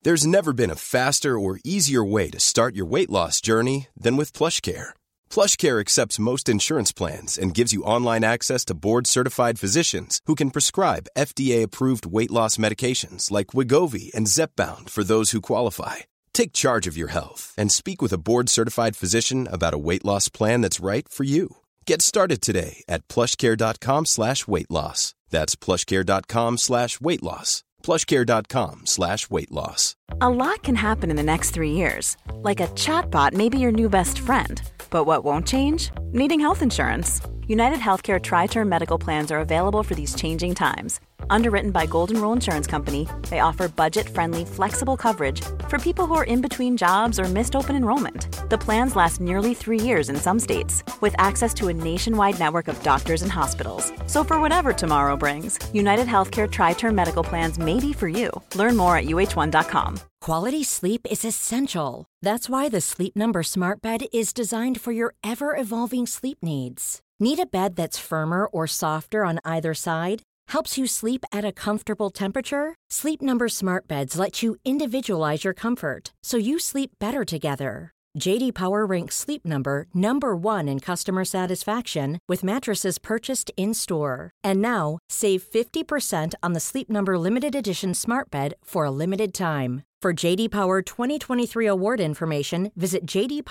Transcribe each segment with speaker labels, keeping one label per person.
Speaker 1: There's never been a faster or easier way to start your weight loss journey than with PlushCare. PlushCare accepts most insurance plans and gives you online access to board-certified physicians who can prescribe FDA-approved weight loss medications like Wegovy and Zepbound for those who qualify. Take charge of your health and speak with a board-certified physician about a weight loss plan that's right for you. Get started today at plushcare.com/weight loss. That's plushcare.com/weight loss. plushcare.com/weight loss.
Speaker 2: A lot can happen in the next 3 years. Like a chatbot may be your new best friend. But what won't change? Needing health insurance. United Healthcare Tri-Term Medical Plans are available for these changing times. Underwritten by Golden Rule Insurance Company, they offer budget-friendly, flexible coverage for people who are in between jobs or missed open enrollment. The plans last nearly 3 years in some states, with access to a nationwide network of doctors and hospitals. So for whatever tomorrow brings, United Healthcare Tri-Term Medical Plans may be for you. Learn more at uh1.com.
Speaker 3: Quality sleep is essential. That's why the Sleep Number Smart Bed is designed for your ever-evolving sleep needs. Need a bed that's firmer or softer on either side? Helps you sleep at a comfortable temperature? Sleep Number Smart Beds let you individualize your comfort, so you sleep better together. J.D. Power ranks Sleep Number number 1 in customer satisfaction with mattresses purchased in-store. And now, save 50% on the Sleep Number Limited Edition Smart Bed for a limited time. For J.D. Power 2023 award information, visit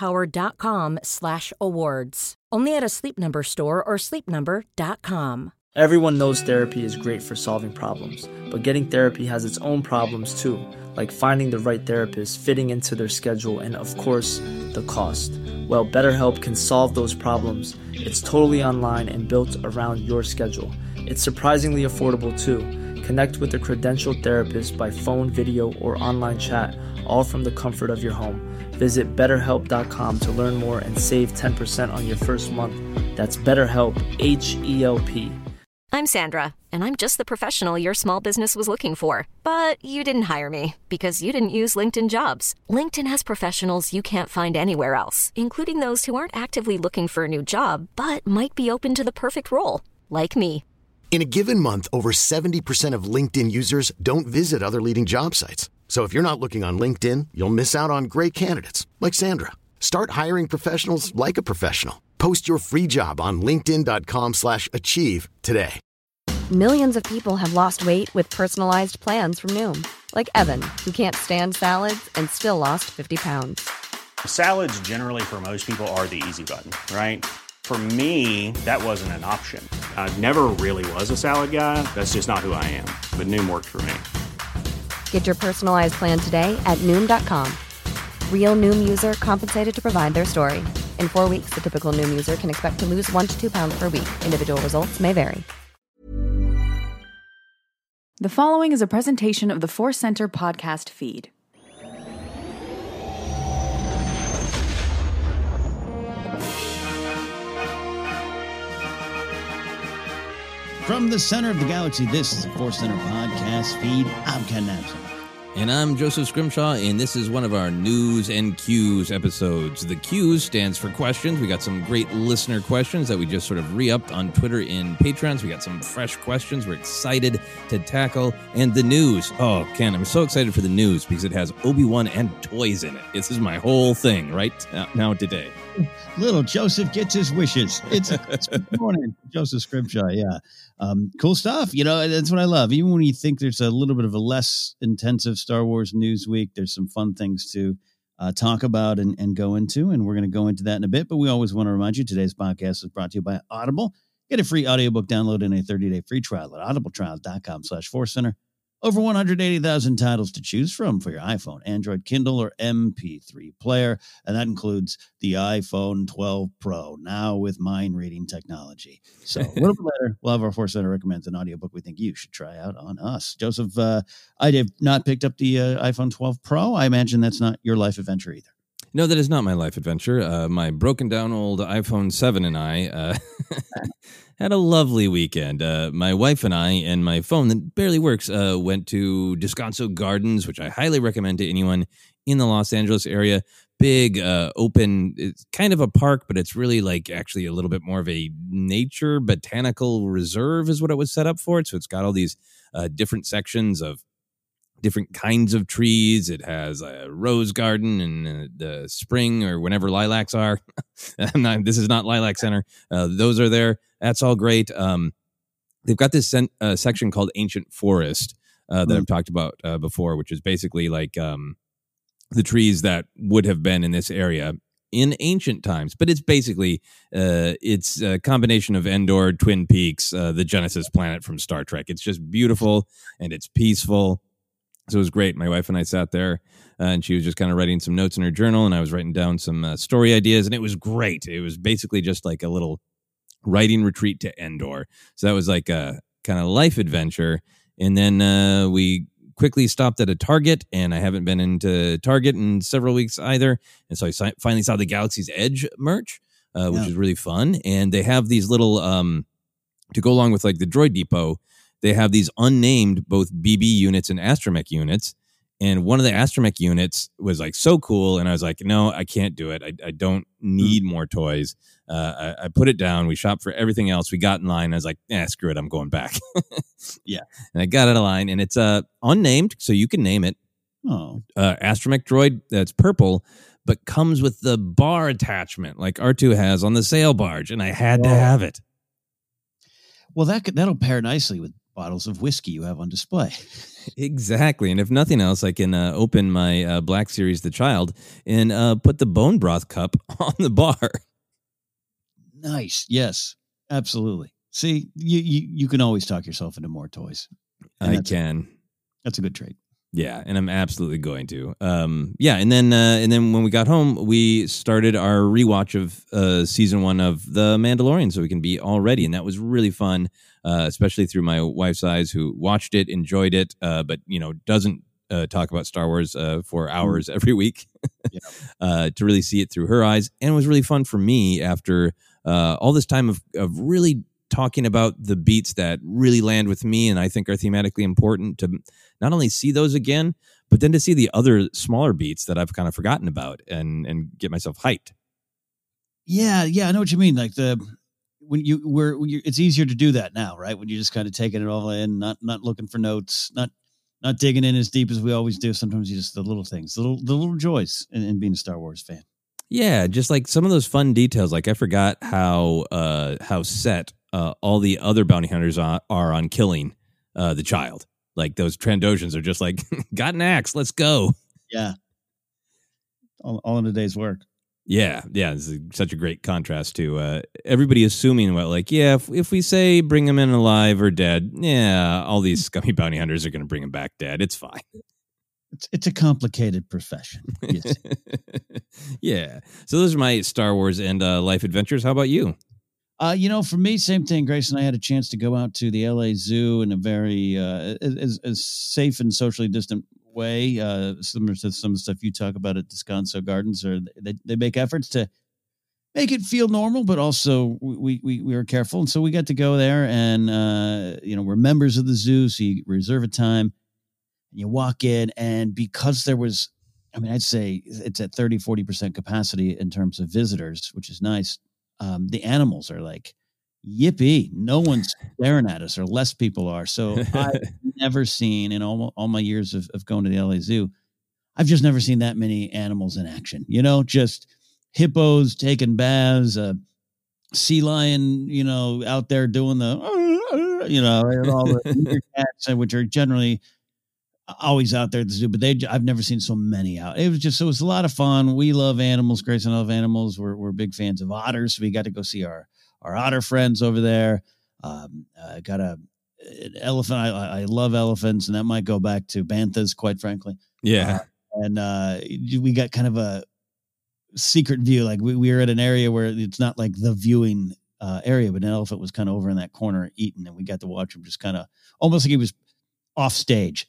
Speaker 3: jdpower.com/awards. Only at a Sleep Number store or sleepnumber.com.
Speaker 4: Everyone knows therapy is great for solving problems, but getting therapy has its own problems too, like finding the right therapist, fitting into their schedule, and of course, the cost. Well, BetterHelp can solve those problems. It's totally online and built around your schedule. It's surprisingly affordable too. Connect with a credentialed therapist by phone, video, or online chat, all from the comfort of your home. Visit BetterHelp.com to learn more and save 10% on your first month. That's BetterHelp, H-E-L-P.
Speaker 5: I'm Sandra, and I'm just the professional your small business was looking for. But you didn't hire me because you didn't use LinkedIn Jobs. LinkedIn has professionals you can't find anywhere else, including those who aren't actively looking for a new job, but might be open to the perfect role, like me.
Speaker 6: In a given month, over 70% of LinkedIn users don't visit other leading job sites. So if you're not looking on LinkedIn, you'll miss out on great candidates like Sandra. Start hiring professionals like a professional. Post your free job on linkedin.com/achieve today.
Speaker 7: Millions of people have lost weight with personalized plans from Noom. Like Evan, who can't stand salads and still lost 50 pounds.
Speaker 8: Salads generally for most people are the easy button, right? For me, that wasn't an option. I never really was a salad guy. That's just not who I am. But Noom worked for me.
Speaker 7: Get your personalized plan today at Noom.com. Real Noom user compensated to provide their story. In 4 weeks, the typical Noom user can expect to lose 1 to 2 pounds per week. Individual results may vary.
Speaker 9: The following is a presentation of the Force Center podcast feed.
Speaker 10: From the center of the galaxy, this is the Force Center podcast feed. I'm Ken Napson.
Speaker 11: And I'm Joseph Scrimshaw, and this is one of our News and Cues episodes. The Cues stands for questions. We got some great listener questions that we just sort of re-upped on Twitter and Patreon. So we got some fresh questions we're excited to tackle. And the news. Oh, Ken, I'm so excited for the news because it has Obi-Wan and toys in it. This is my whole thing right now today.
Speaker 10: Little Joseph gets his wishes. It's good morning, Joseph Scrimshaw. Yeah. Cool stuff. You know, that's what I love. Even when you think there's a little bit of a less intensive Star Wars news week, there's some fun things to talk about and go into. And we're going to go into that in a bit. But we always want to remind you, today's podcast is brought to you by Audible. Get a free audiobook download and a 30-day free trial at audibletrial.com/forcecenter. Over 180,000 titles to choose from for your iPhone, Android, Kindle, or MP3 player. And that includes the iPhone 12 Pro, now with mind reading technology. So a little bit later, we'll have our Force Center recommends an audiobook we think you should try out on us. Joseph, I have not picked up the iPhone 12 Pro. I imagine that's not your life adventure either.
Speaker 11: No, that is not my life adventure. My broken down old iPhone 7 and I had a lovely weekend. My wife and I and my phone that barely works went to Descanso Gardens, which I highly recommend to anyone in the Los Angeles area. Big, open, it's kind of a park, but it's really like actually a little bit more of a nature botanical reserve is what it was set up for. So it's got all these different sections of different kinds of trees. It has a rose garden and the spring or whenever lilacs are. This is not Lilac Center. Those are there. That's all great. They've got this section called Ancient Forest that I've talked about before, which is basically like the trees that would have been in this area in ancient times. But it's basically it's a combination of Endor, Twin Peaks, the Genesis planet from Star Trek. It's just beautiful and it's peaceful. So it was great. My wife and I sat there and she was just kind of writing some notes in her journal and I was writing down some story ideas, and it was great. It was basically just like a little writing retreat to Endor. So that was like a kind of life adventure. And then we quickly stopped at a Target, and I haven't been into Target in several weeks either. And so I finally saw the Galaxy's Edge merch, which is really fun. And they have these little, to go along with like the Droid Depot, they have these unnamed both BB units and astromech units. And one of the astromech units was like so cool. And I was like, no, I can't do it. I don't need more toys. I put it down. We shopped for everything else. We got in line. I was like, screw it. I'm going back.
Speaker 10: Yeah.
Speaker 11: And I got out of line, and it's unnamed, so you can name it.
Speaker 10: Oh.
Speaker 11: Astromech droid that's purple, but comes with the bar attachment like R2 has on the sail barge. And I had to have it.
Speaker 10: Well, that'll pair nicely with bottles of whiskey you have on display.
Speaker 11: Exactly. And if nothing else, I can open my Black Series The Child and put the bone broth cup on the bar.
Speaker 10: Nice. Yes, absolutely. See, you can always talk yourself into more toys.
Speaker 11: I can.
Speaker 10: That's a good trait.
Speaker 11: Yeah, and I'm absolutely going to. And then when we got home, we started our rewatch of season 1 of The Mandalorian, so we can be all ready, and that was really fun, especially through my wife's eyes, who watched it, enjoyed it, but doesn't talk about Star Wars for hours every week. To really see it through her eyes, and it was really fun for me after all this time of really talking about the beats that really land with me and I think are thematically important, to not only see those again, but then to see the other smaller beats that I've kind of forgotten about and get myself hyped.
Speaker 10: Yeah, I know what you mean. Like it's easier to do that now, right? When you're just kind of taking it all in, not looking for notes, not digging in as deep as we always do. Sometimes you just the little things, the little joys in being a Star Wars fan. Yeah,
Speaker 11: just like some of those fun details. Like I forgot how set all the other bounty hunters are on killing the child. Like those Trandoshans are just like, got an axe, let's go.
Speaker 10: Yeah, all in a day's work.
Speaker 11: Yeah, it's such a great contrast to everybody assuming, well, like, yeah, if we say bring him in alive or dead, yeah, all these scummy bounty hunters are going to bring him back dead. It's fine.
Speaker 10: It's a complicated profession. Yes.
Speaker 11: Yeah. So those are my Star Wars and life adventures. How about you?
Speaker 10: For me, same thing. Grace and I had a chance to go out to the LA Zoo in a very as safe and socially distant way, similar to some of the stuff you talk about at Descanso Gardens. Or they make efforts to make it feel normal, but also we were careful, and so we got to go there. And we're members of the zoo, so you reserve a time. You walk in, and because there was, I'd say it's at 30-40% capacity in terms of visitors, which is nice. The animals are like, yippee, no one's staring at us, or less people are. So I've never seen, in all my years of going to the LA Zoo, I've just never seen that many animals in action. Just hippos taking baths, sea lion, out there doing the, and all the cats, which are generally always out there at the zoo, but I've never seen so many out. It was a lot of fun. We love animals. Grace and I love animals. We're big fans of otters. So we got to go see our otter friends over there. Got an elephant. I love elephants, and that might go back to banthas, quite frankly.
Speaker 11: Yeah.
Speaker 10: We got kind of a secret view. Like we were at an area where it's not like the viewing area, but an elephant was kind of over in that corner eating, and we got to watch him just kind of almost like he was off stage.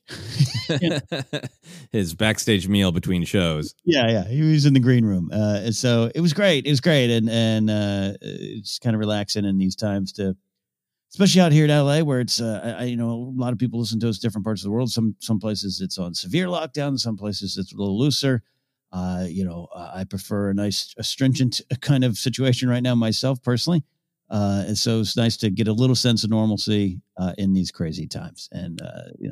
Speaker 11: His backstage meal between shows.
Speaker 10: Yeah. He was in the green room. So it was great. And it's kind of relaxing in these times especially out here in LA, where it's, a lot of people listen to us different parts of the world. Some places it's on severe lockdown. Some places it's a little looser. I prefer a stringent kind of situation right now myself personally. And so it's nice to get a little sense of normalcy in these crazy times. And,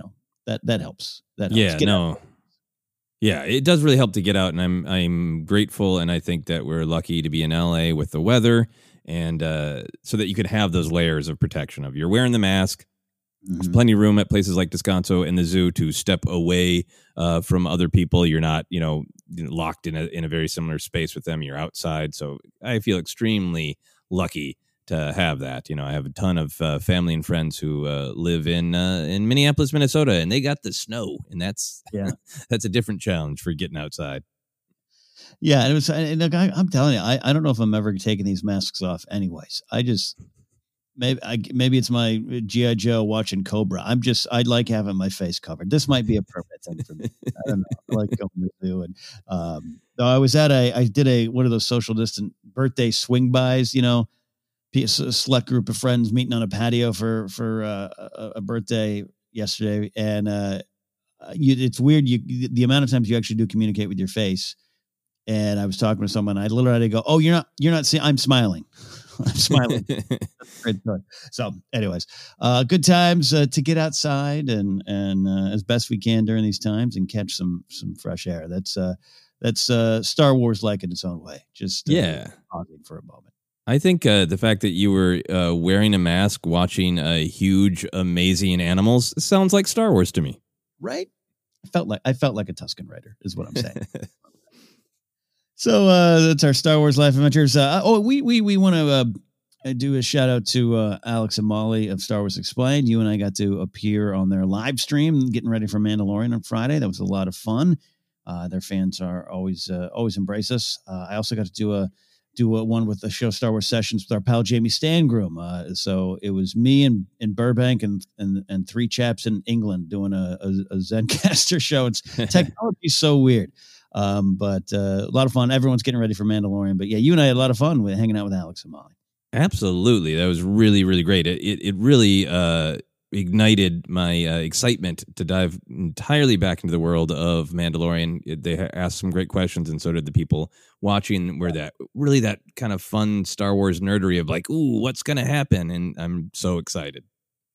Speaker 10: that helps. That helps.
Speaker 11: Yeah,
Speaker 10: Get
Speaker 11: no.
Speaker 10: out.
Speaker 11: Yeah, it does really help to get out, and I'm grateful, and I think that we're lucky to be in LA with the weather, and so that you could have those layers of protection of you're wearing the mask. There's plenty of room at places like Descanso and the zoo to step away from other people. You're not, locked in a very similar space with them. You're outside, so I feel extremely lucky to have that. I have a ton of family and friends who live in Minneapolis, Minnesota, and they got the snow, and that's that's a different challenge for getting outside.
Speaker 10: Yeah, it was. I'm telling you, I don't know if I'm ever taking these masks off. Anyways, maybe it's my G.I. Joe watching Cobra. I'd like having my face covered. This might be a permanent thing for me. I don't know. I like going to the zoo, and I was I did one of those social distant birthday swing bys. A select group of friends meeting on a patio for a birthday yesterday, and it's weird. The amount of times you actually do communicate with your face. And I was talking to someone. I literally had to go, "Oh, you're not seeing. I'm smiling. I'm smiling." So, anyways, good times to get outside and as best we can during these times and catch some fresh air. That's Star Wars like in its own way. Just pausing for a moment.
Speaker 11: I think the fact that you were wearing a mask, watching huge, amazing animals sounds like Star Wars to me.
Speaker 10: Right? I felt like a Tusken Raider, is what I'm saying. So that's our Star Wars Life Adventures. We want to do a shout out to Alex and Molly of Star Wars Explained. You and I got to appear on their live stream, getting ready for Mandalorian on Friday. That was a lot of fun. Their fans are always embrace us. I also got to do one with the show Star Wars Sessions with our pal Jamie Stangroom. So it was me in Burbank and three chaps in England doing a Zencaster show. It's technology's so weird. But a lot of fun. Everyone's getting ready for Mandalorian. But yeah, you and I had a lot of fun with hanging out with Alex and Molly. Absolutely.
Speaker 11: That was really, really great. It really ignited my excitement to dive entirely back into the world of Mandalorian. They asked some great questions, and so did the people watching, where that kind of fun Star Wars nerdery of like, ooh, what's going to happen? And I'm so excited.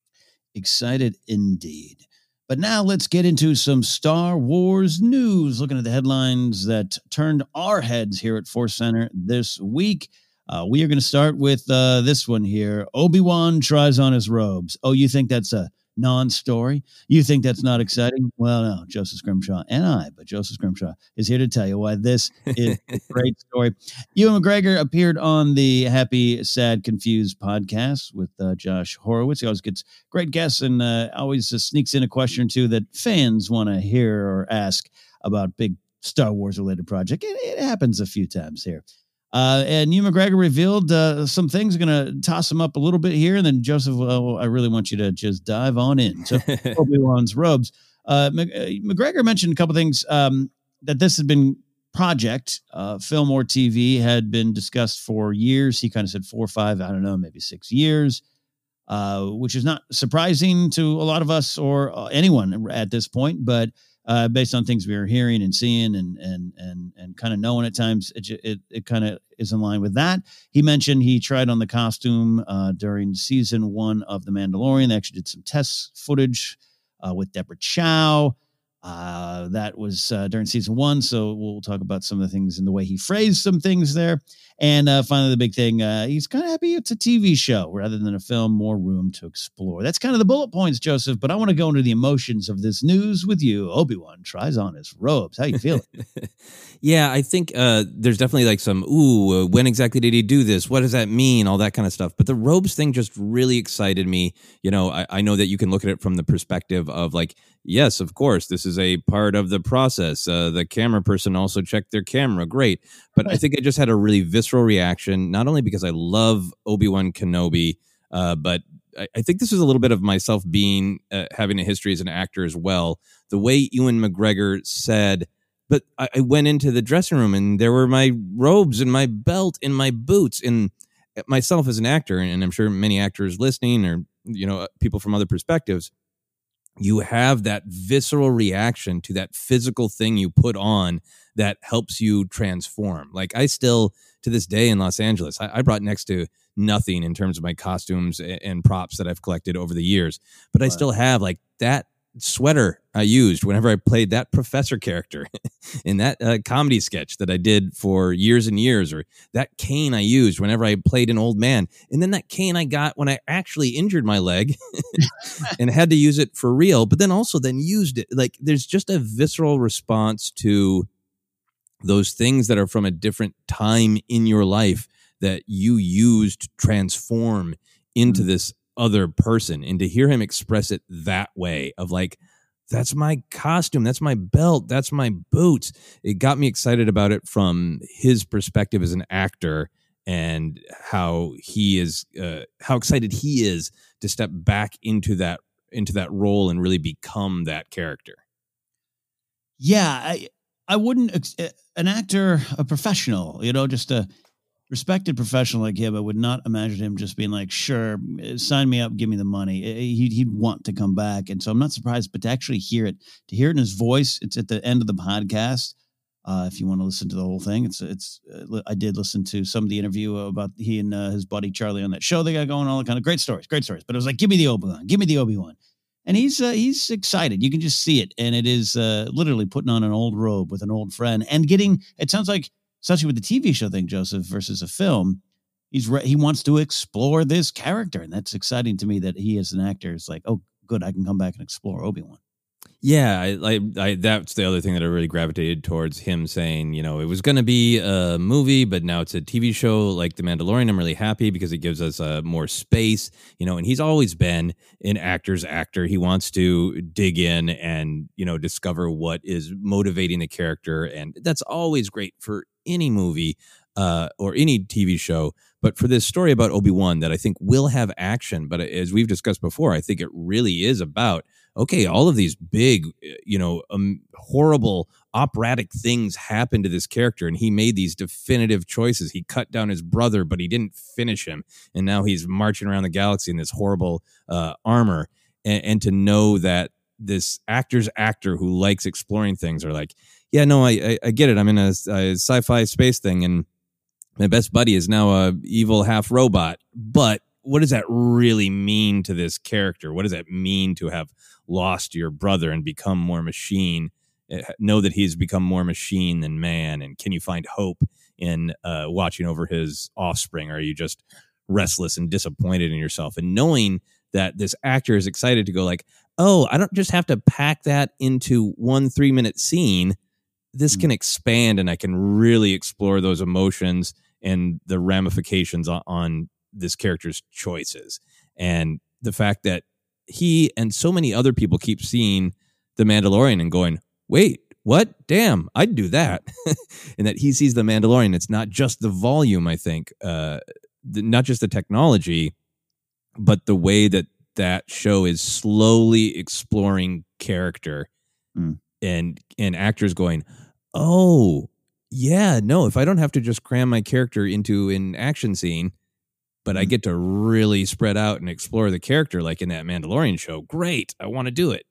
Speaker 10: Excited indeed. But now let's get into some Star Wars news, looking at the headlines that turned our heads here at Force Center this week. We are going to start with this one here. Obi-Wan tries on his robes. Oh, you think that's a non-story? You think that's not exciting? Well, no, Joseph Scrimshaw but Joseph Scrimshaw is here to tell you why this is a great story. Ewan McGregor appeared on the Happy, Sad, Confused podcast with Josh Horowitz. He always gets great guests and always sneaks in a question or two that fans want to hear or ask about big Star Wars related project. It happens a few times here. And Ewan McGregor revealed some things. Going to toss them up a little bit here. And then, Joseph, I really want you to just dive on in to Obi-Wan's robes. McGregor mentioned a couple things that this had been project, film or TV, had been discussed for years. He kind of said 4 or 5, I don't know, maybe 6 years, which is not surprising to a lot of us or anyone at this point. But based on things we were hearing and seeing and kind of knowing at times, it kind of is in line with that. He mentioned he tried on the costume during season 1 of The Mandalorian. They actually did some test footage with Deborah Chow. That was during season 1. So we'll talk about some of the things and the way he phrased some things there. And finally, the big thing, he's kind of happy it's a TV show rather than a film, more room to explore. That's kind of the bullet points, Joseph, but I want to go into the emotions of this news with you. Obi-Wan tries on his robes. How you feeling?
Speaker 11: Yeah, I think there's definitely like some, when exactly did he do this? What does that mean? All that kind of stuff. But the robes thing just really excited me. I know that you can look at it from the perspective of like, yes, of course, this is a part of the process. The camera person also checked their camera. Great. But I think I just had a really visceral reaction, not only because I love Obi-Wan Kenobi, but I think this is a little bit of myself being having a history as an actor as well. The way Ewan McGregor said, but I went into the dressing room and there were my robes and my belt and my boots, and myself as an actor, and I'm sure many actors listening or, people from other perspectives, you have that visceral reaction to that physical thing you put on that helps you transform. Like I still, to this day in Los Angeles, I brought next to nothing in terms of my costumes and props that I've collected over the years, but I still have like that sweater I used whenever I played that professor character in that comedy sketch that I did for years and years, or that cane I used whenever I played an old man. And then that cane I got when I actually injured my leg and had to use it for real, but then also then used it. Like, there's just a visceral response to those things that are from a different time in your life that you used to transform into this other person. And to hear him express it that way of like, that's my costume, that's my belt, that's my boots. It got me excited about it from his perspective as an actor, and how he is, how excited he is to step back into that role and really become that character.
Speaker 10: Yeah, I wouldn't, an actor, a professional, just a respected professional like him, I would not imagine him just being like, sure, sign me up, give me the money. He'd want to come back. And so I'm not surprised, but to actually hear it in his voice, it's at the end of the podcast. If you want to listen to the whole thing, I did listen to some of the interview about he and his buddy Charlie on that show they got going, all the kind of great stories. But it was like, give me the Obi-Wan. And he's excited. You can just see it. And it is literally putting on an old robe with an old friend and it sounds like, especially with the TV show thing, Joseph, versus a film, he wants to explore this character. And that's exciting to me that he as an actor is like, oh, good, I can come back and explore Obi-Wan.
Speaker 11: Yeah, I that's the other thing that I really gravitated towards him saying, it was going to be a movie, but now it's a TV show like The Mandalorian. I'm really happy because it gives us more space, and he's always been an actor's actor. He wants to dig in and, discover what is motivating the character. And that's always great for any movie or any TV show. But for this story about Obi-Wan that I think will have action, but as we've discussed before, I think it really is about, okay, all of these big, horrible operatic things happen to this character, and he made these definitive choices. He cut down his brother, but he didn't finish him, and now he's marching around the galaxy in this horrible armor. And to know that this actor's actor who likes exploring things are like, yeah, no, I get it. I'm in a sci-fi space thing, and my best buddy is now a evil half robot, but what does that really mean to this character? What does that mean to have lost your brother and become more machine? Know that he's become more machine than man. And can you find hope in watching over his offspring? Or are you just restless and disappointed in yourself? And knowing that this actor is excited to go like, oh, I don't just have to pack that into 1 3-minute scene. This can expand, and I can really explore those emotions and the ramifications on this character's choices. And the fact that he and so many other people keep seeing The Mandalorian and going, wait, what? Damn, I'd do that. And that he sees The Mandalorian. It's not just the volume, I think, not just the technology, but the way that show is slowly exploring character and actors going, oh, yeah, no, if I don't have to just cram my character into an action scene, but I get to really spread out and explore the character like in that Mandalorian show, great, I want to do it.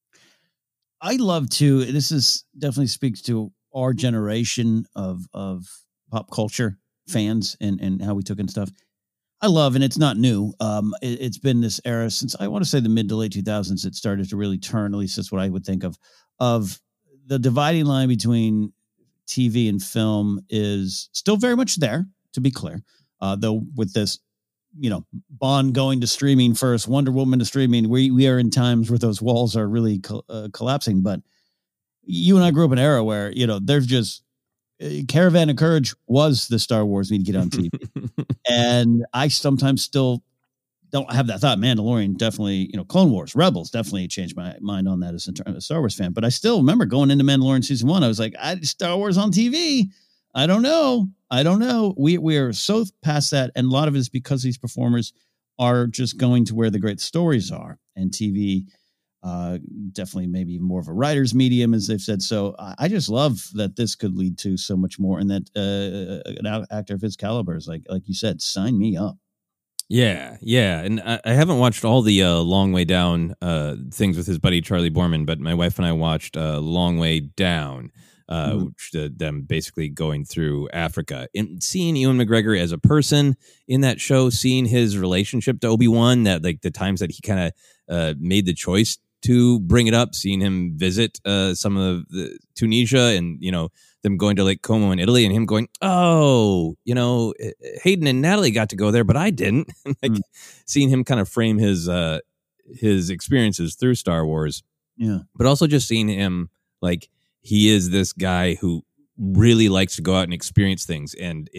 Speaker 10: I love to, this is definitely speaks to our generation of pop culture fans and how we took in stuff. I love, and it's not new. It's been this era since I want to say the mid to late 2000s. It started to really turn, at least that's what I would think of the dividing line between TV and film is still very much there, to be clear. Though with this, Bond going to streaming first, Wonder Woman to streaming, we are in times where those walls are really collapsing. But you and I grew up in an era where, there's just Caravan of Courage was the Star Wars we need to get on TV. And I sometimes still don't have that thought. Mandalorian definitely, Clone Wars, Rebels definitely changed my mind on that as a Star Wars fan. But I still remember going into Mandalorian season 1. I was like, Star Wars on TV. I don't know. We are so past that. And a lot of it is because these performers are just going to where the great stories are. And TV, definitely maybe even more of a writer's medium, as they've said. So I just love that this could lead to so much more. And that an actor of his caliber is like you said, sign me up.
Speaker 11: Yeah. And I haven't watched all the Long Way Down things with his buddy Charlie Borman, but my wife and I watched Long Way Down, which them basically going through Africa. And seeing Ewan McGregor as a person in that show, seeing his relationship to Obi-Wan, that like the times that he kind of made the choice to bring it up, seeing him visit some of the Tunisia and, them going to Lake Como in Italy and him going, oh, Hayden and Natalie got to go there, but I didn't. Seeing him kind of frame his experiences through Star Wars.
Speaker 10: Yeah.
Speaker 11: But also just seeing him like he is this guy who really likes to go out and experience things and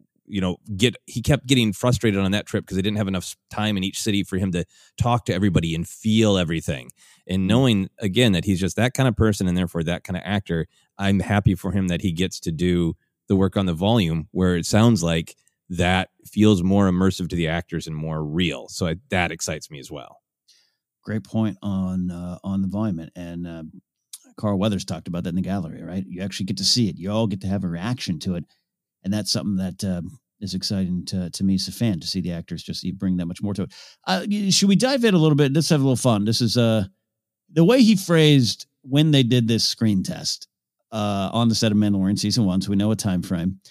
Speaker 11: he kept getting frustrated on that trip because they didn't have enough time in each city for him to talk to everybody and feel everything. And knowing, again, that he's just that kind of person and therefore that kind of actor, I'm happy for him that he gets to do the work on the volume where it sounds like that feels more immersive to the actors and more real. So that excites me as well.
Speaker 10: Great point on the volume. And Carl Weathers talked about that in the gallery, right? You actually get to see it. You all get to have a reaction to it. And that's something that is exciting to me as a fan, to see the actors just bring that much more to it. Should we dive in a little bit? Let's have a little fun. This is the way he phrased when they did this screen test on the set of Mandalorian season 1, so we know a time frame.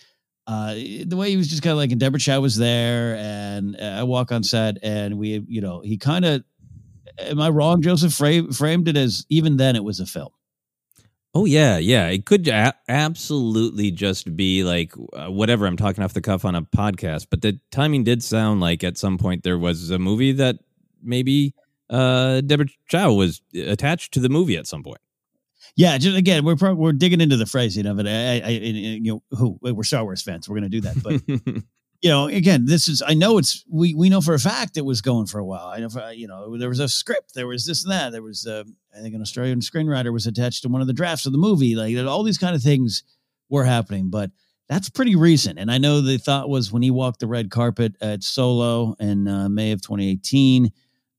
Speaker 10: The way he was just kind of like, and Deborah Chow was there, and I walk on set, and we, he kind of, am I wrong, Joseph, framed it as even then it was a film.
Speaker 11: Oh, yeah. It could absolutely just be like whatever. I'm talking off the cuff on a podcast, but the timing did sound like at some point there was a movie that maybe Deborah Chow was attached to the movie at some point.
Speaker 10: Yeah, just again, we're digging into the phrasing of it. We're Star Wars fans. We're going to do that, but again, this is. I know we know for a fact it was going for a while. I know there was a script, there was this and that. There was I think an Australian screenwriter was attached to one of the drafts of the movie. Like all these kind of things were happening, but that's pretty recent. And I know the thought was when he walked the red carpet at Solo in May of 2018.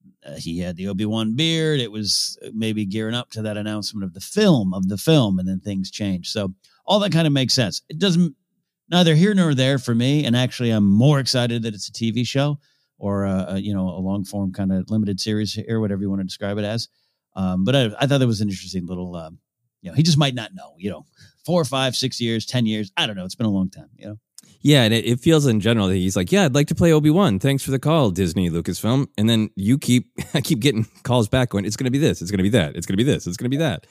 Speaker 10: He had the Obi-Wan beard. It was maybe gearing up to that announcement of the film, and then things changed. So all that kind of makes sense. It doesn't, neither here nor there for me. And actually, I'm more excited that it's a TV show or a long form kind of limited series or whatever you want to describe it as. But I thought that was an interesting little, he just might not know, 4 or 5, 6 years, 10 years. I don't know. It's been a long time,
Speaker 11: Yeah, and it feels in general that he's like, yeah, I'd like to play Obi-Wan. Thanks for the call, Disney, Lucasfilm. And then I keep getting calls back going, it's going to be this, it's going to be that, it's going to be this, it's going to be that.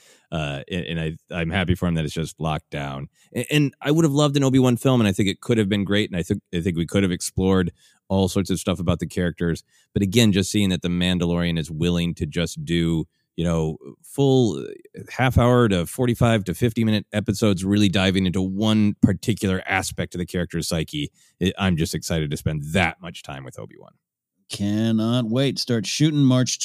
Speaker 11: And I'm happy for him that it's just locked down. And I would have loved an Obi-Wan film, and I think it could have been great. And I think we could have explored all sorts of stuff about the characters. But again, just seeing that The Mandalorian is willing to just do full half hour to 45 to 50 minute episodes, really diving into one particular aspect of the character's psyche. I'm just excited to spend that much time with Obi-Wan.
Speaker 10: Cannot wait. Start shooting March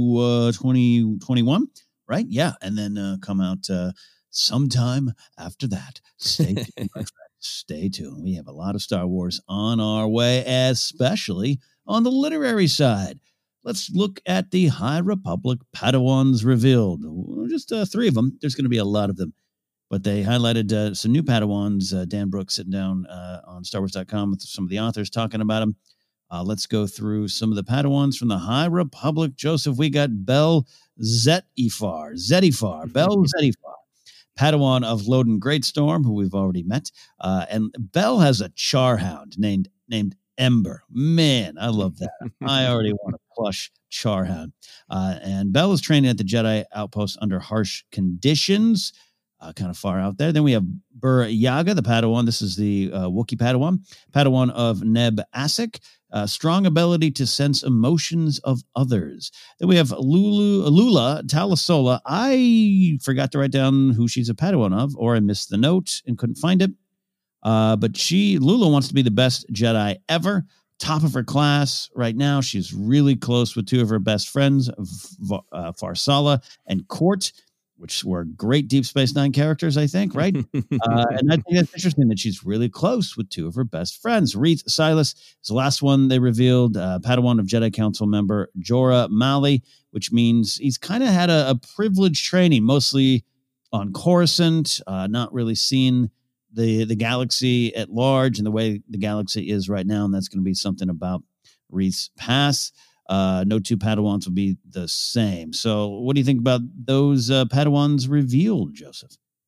Speaker 10: 2021, right? Yeah. And then come out sometime after that. Stay tuned, my friend. Stay tuned. We have a lot of Star Wars on our way, especially on the literary side. Let's look at the High Republic Padawans revealed. Just 3 of them. There's going to be a lot of them. But they highlighted some new Padawans. Dan Brooks sitting down on StarWars.com with some of the authors talking about them. Let's go through some of the Padawans from the High Republic. Joseph, we got Bell Zetifar, Bell Zetifar, Padawan of Loden Greatstorm, who we've already met. And Bell has a Charhound named Ember. Man, I love that. I already want a plush Charhound. And Bell is training at the Jedi outpost under harsh conditions, kind of far out there. Then we have Bur Yaga, the Padawan. This is the Wookiee Padawan of Neb Asik. Strong ability to sense emotions of others. Then we have Lula Talasola. I forgot to write down who she's a Padawan of, or I missed the note and couldn't find it. But Lula wants to be the best Jedi ever, top of her class right now. She's really close with 2 of her best friends, Farsala and Court, which were great Deep Space Nine characters, I think, right? And I think that's interesting that she's really close with 2 of her best friends. Reath Silas is the last one they revealed, Padawan of Jedi Council member Jorah Mali, which means he's kind of had a privileged training, mostly on Coruscant, not really seen the galaxy at large and the way the galaxy is right now. And that's going to be something about Reath's past. No 2 Padawans will be the same. So what do you think about those Padawans revealed, Joseph?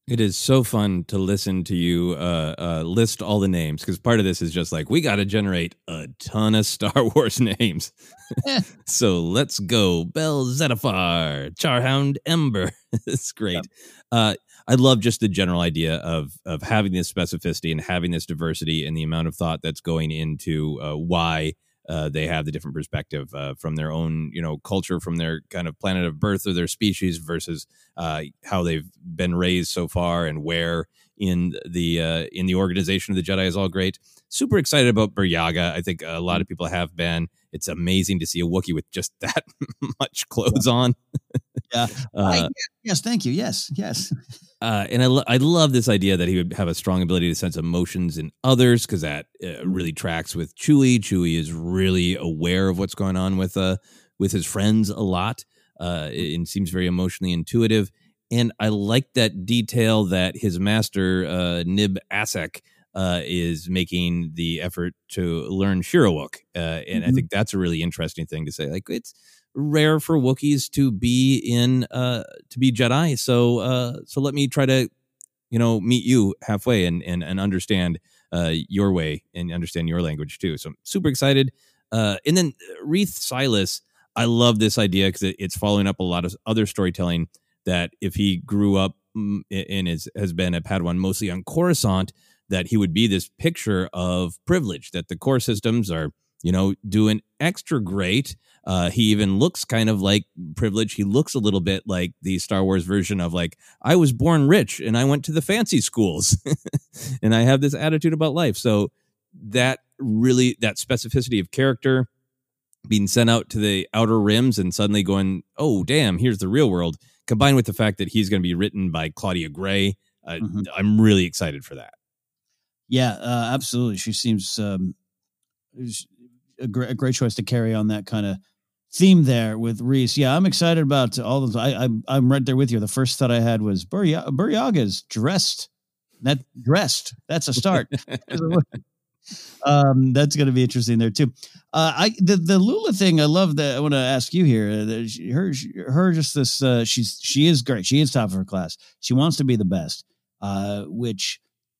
Speaker 11: It is so fun to listen to you list all the names, because part of this is just like, we got to generate a ton of Star Wars names. So let's go. Bell Zettifar, Charhound Ember. It's great. Yep. I love just the general idea of having this specificity and having this diversity and the amount of thought that's going into why they have the different perspective from their own, culture, from their kind of planet of birth or their species versus how they've been raised so far and where in the organization of the Jedi is all great. Super excited about Buryaga. I think a lot of people have been. It's amazing to see a Wookiee with just that much clothes on.
Speaker 10: Yeah. Yes. Thank you. Yes.
Speaker 11: And I love this idea that he would have a strong ability to sense emotions in others, because that really tracks with Chewie. Chewie is really aware of what's going on with his friends a lot, and seems very emotionally intuitive. And I like that detail that his master, Nib Assek, is making the effort to learn Shirawook. And I think that's a really interesting thing to say. Like, it's rare for Wookiees to be Jedi. So let me try to, meet you halfway and understand your way and understand your language too. So I'm super excited. And then Reath Silas, I love this idea because it's following up a lot of other storytelling, that if he grew up and has been a Padawan mostly on Coruscant, that he would be this picture of privilege, that the core systems are, doing extra great. He even looks kind of like privilege. He looks a little bit like the Star Wars version of, like, I was born rich and I went to the fancy schools and I have this attitude about life. So that specificity of character, being sent out to the outer rims and suddenly going, oh, damn, here's the real world, combined with the fact that he's going to be written by Claudia Gray. I'm really excited for that.
Speaker 10: Yeah, absolutely. She seems a great choice to carry on that kind of theme there with Reese. Yeah, I'm excited about all those. I'm right there with you. The first thought I had was Buryaga's dressed. That's a start. That's going to be interesting there too. The Lula thing, I love that. I want to ask you here. Her just this. She is great. She is top of her class. She wants to be the best. Which,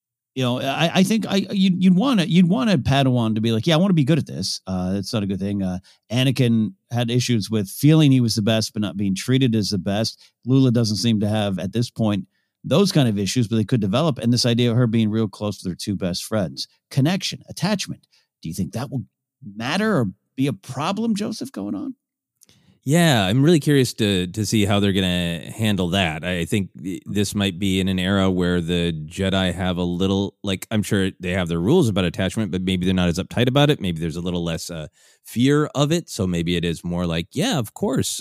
Speaker 10: I think you'd want a Padawan to be like, yeah, I want to be good at this. It's not a good thing. Anakin had issues with feeling he was the best, but not being treated as the best. Lula doesn't seem to have at this point those kind of issues, but they could develop. And this idea of her being real close to their two best friends, connection, attachment. Do you think that will matter or be a problem, Joseph, going on?
Speaker 11: Yeah, I'm really curious to see how they're going to handle that. I think this might be in an era where the Jedi have a little, like, I'm sure they have their rules about attachment, but maybe they're not as uptight about it. Maybe there's a little less fear of it. So maybe it is more like, yeah, of course,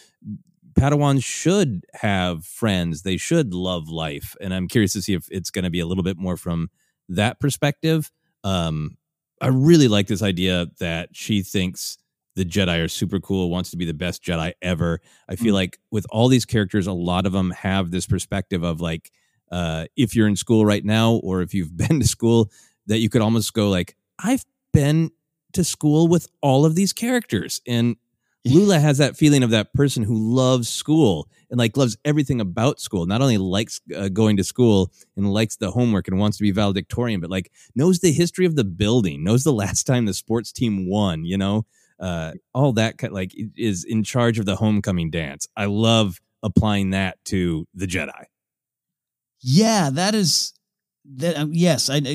Speaker 11: Padawans should have friends. They should love life. And I'm curious to see if it's going to be a little bit more from that perspective. I really like this idea that she thinks the Jedi are super cool, wants to be the best Jedi ever. I feel like with all these characters, a lot of them have this perspective of, like, if you're in school right now, or if you've been to school, that you could almost go like, I've been to school with all of these characters. And Lula has that feeling of that person who loves school and, like, loves everything about school. Not only likes going to school and likes the homework and wants to be valedictorian, but, like, knows the history of the building, knows the last time the sports team won, all that, like, is in charge of the homecoming dance. I love applying that to the Jedi.
Speaker 10: Yeah, that is that. Yes, I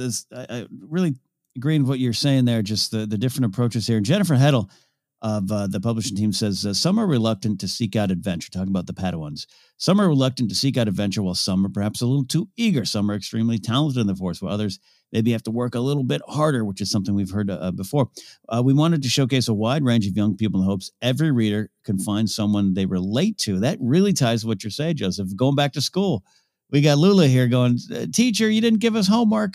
Speaker 10: really agree with what you're saying there. Just the different approaches here. Jennifer Heddle of the publishing team says some are reluctant to seek out adventure. Talking about the Padawans, some are reluctant to seek out adventure, while some are perhaps a little too eager. Some are extremely talented in the Force, while others maybe have to work a little bit harder, which is something we've heard before. We wanted to showcase a wide range of young people in hopes every reader can find someone they relate to. That really ties to what you're saying, Joseph. Going back to school, we got Lula here going, teacher, you didn't give us homework.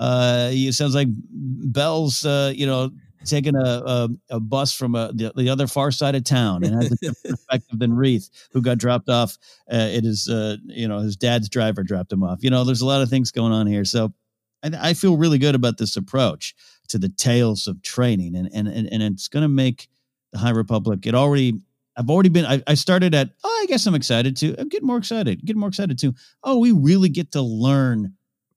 Speaker 10: It sounds like Bell's, taking a bus from the other far side of town and has a different perspective than Reath, who got dropped off. It is, his dad's driver dropped him off. There's a lot of things going on here. So I feel really good about this approach to the tales of training, and it's going to make the High Republic. It already, I've already been, I started at, I guess I'm excited too. I'm getting more excited too. Oh, we really get to learn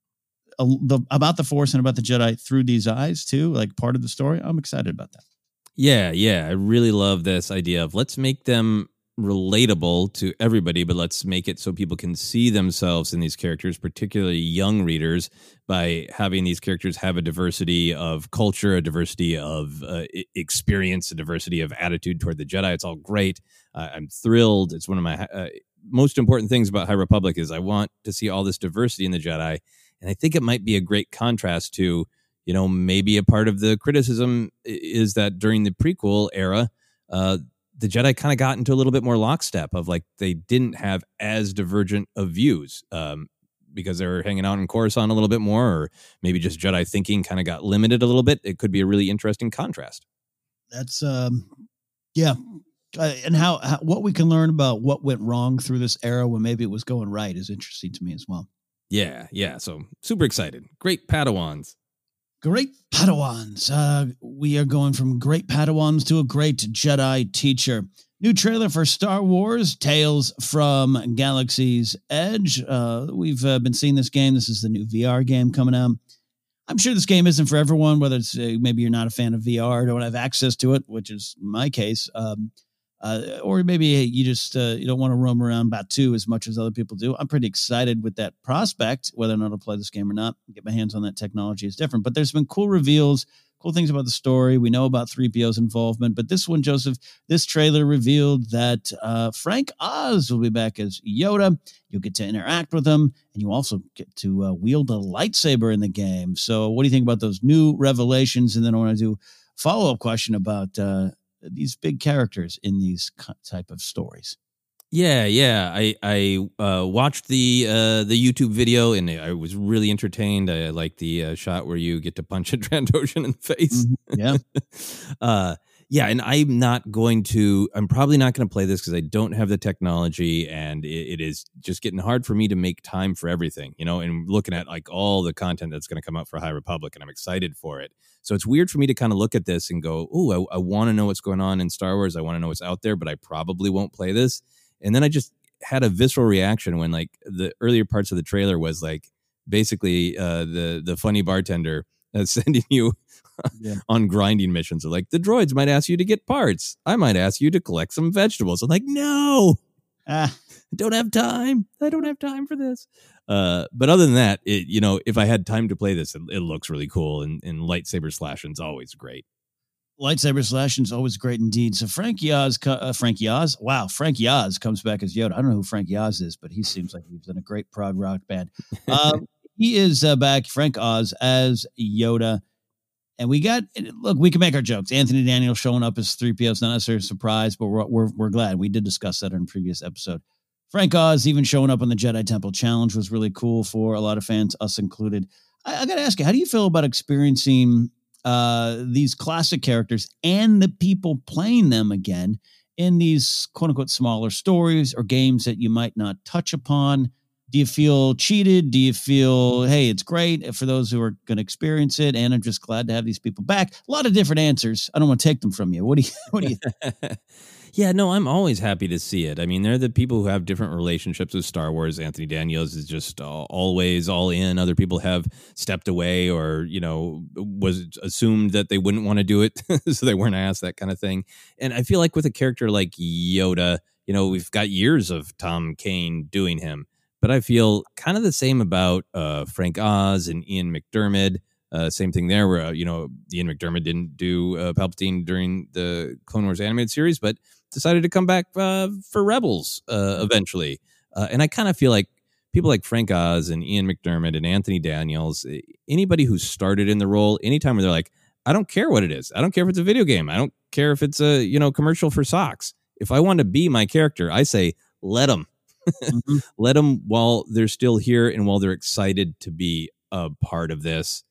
Speaker 10: about the Force and about the Jedi through these eyes too, like part of the story. I'm excited about that.
Speaker 11: Yeah. I really love this idea of let's make them relatable to everybody, but let's make it so people can see themselves in these characters, particularly young readers, by having these characters have a diversity of culture, a diversity of experience, a diversity of attitude toward the Jedi. It's all great. I'm thrilled. It's one of my most important things about High Republic is I want to see all this diversity in the Jedi. And I think it might be a great contrast to, maybe a part of the criticism is that during the prequel era, the Jedi kind of got into a little bit more lockstep of like they didn't have as divergent of views because they were hanging out in Coruscant a little bit more, or maybe just Jedi thinking kind of got limited a little bit. It could be a really interesting contrast.
Speaker 10: That's yeah. And how what we can learn about what went wrong through this era when maybe it was going right is interesting to me as well.
Speaker 11: Yeah. So super excited. Great Padawans.
Speaker 10: Great Padawans. We are going from great Padawans to a great Jedi teacher. New trailer for Star Wars Tales from Galaxy's Edge. We've been seeing this game. This is the new VR game coming out. I'm sure this game isn't for everyone, whether it's maybe you're not a fan of VR, don't have access to it, which is my case. Or maybe you just you don't want to roam around Batuu as much as other people do. I'm pretty excited with that prospect. Whether or not I'll play this game or not, get my hands on that technology is different. But there's been cool reveals, cool things about the story. We know about 3PO's involvement. But this one, Joseph, this trailer revealed that Frank Oz will be back as Yoda. You'll get to interact with him, and you also get to wield a lightsaber in the game. So what do you think about those new revelations? And then I want to do a follow-up question about these big characters in these type of stories.
Speaker 11: Yeah. I watched the YouTube video and I was really entertained. I like the shot where you get to punch a Trandoshan in the face.
Speaker 10: Yeah.
Speaker 11: Yeah, and I'm probably not going to play this because I don't have the technology, and it is just getting hard for me to make time for everything, and looking at like all the content that's going to come out for High Republic, and I'm excited for it. So it's weird for me to kind of look at this and go, oh, I want to know what's going on in Star Wars. I want to know what's out there, but I probably won't play this. And then I just had a visceral reaction when like the earlier parts of the trailer was like basically the funny bartender sending you on grinding missions. Like the droids might ask you to get parts. I might ask you to collect some vegetables. I'm like, no, I don't have time. I don't have time for this. But other than that, if I had time to play this, it looks really cool. And lightsaber slashing is always great.
Speaker 10: Lightsaber slashing is always great indeed. So Frank Oz comes back as Yoda. I don't know who Frank Oz is, but he seems like he's in a great prog rock band. He is back, Frank Oz as Yoda. And we can make our jokes. Anthony Daniels showing up as 3PO is not necessarily a surprise, but we're glad. We did discuss that in a previous episode. Frank Oz even showing up on the Jedi Temple Challenge was really cool for a lot of fans, us included. I got to ask you, how do you feel about experiencing these classic characters and the people playing them again in these quote-unquote smaller stories or games that you might not touch upon? Do you feel cheated? Do you feel, hey, it's great for those who are going to experience it, and I'm just glad to have these people back? A lot of different answers. I don't want to take them from you. What do you think?
Speaker 11: Yeah, no, I'm always happy to see it. I mean, they're the people who have different relationships with Star Wars. Anthony Daniels is just always all in. Other people have stepped away or, was assumed that they wouldn't want to do it, so they weren't asked, that kind of thing. And I feel like with a character like Yoda, we've got years of Tom Kane doing him. But I feel kind of the same about Frank Oz and Ian McDiarmid. Same thing there where, Ian McDiarmid didn't do Palpatine during the Clone Wars animated series, but decided to come back for Rebels eventually. And I kind of feel like people like Frank Oz and Ian McDiarmid and Anthony Daniels, anybody who started in the role, anytime where they're like, I don't care what it is. I don't care if it's a video game. I don't care if it's a, commercial for socks. If I want to be my character, I say, let them. Mm-hmm. Let them while they're still here and while they're excited to be a part of this.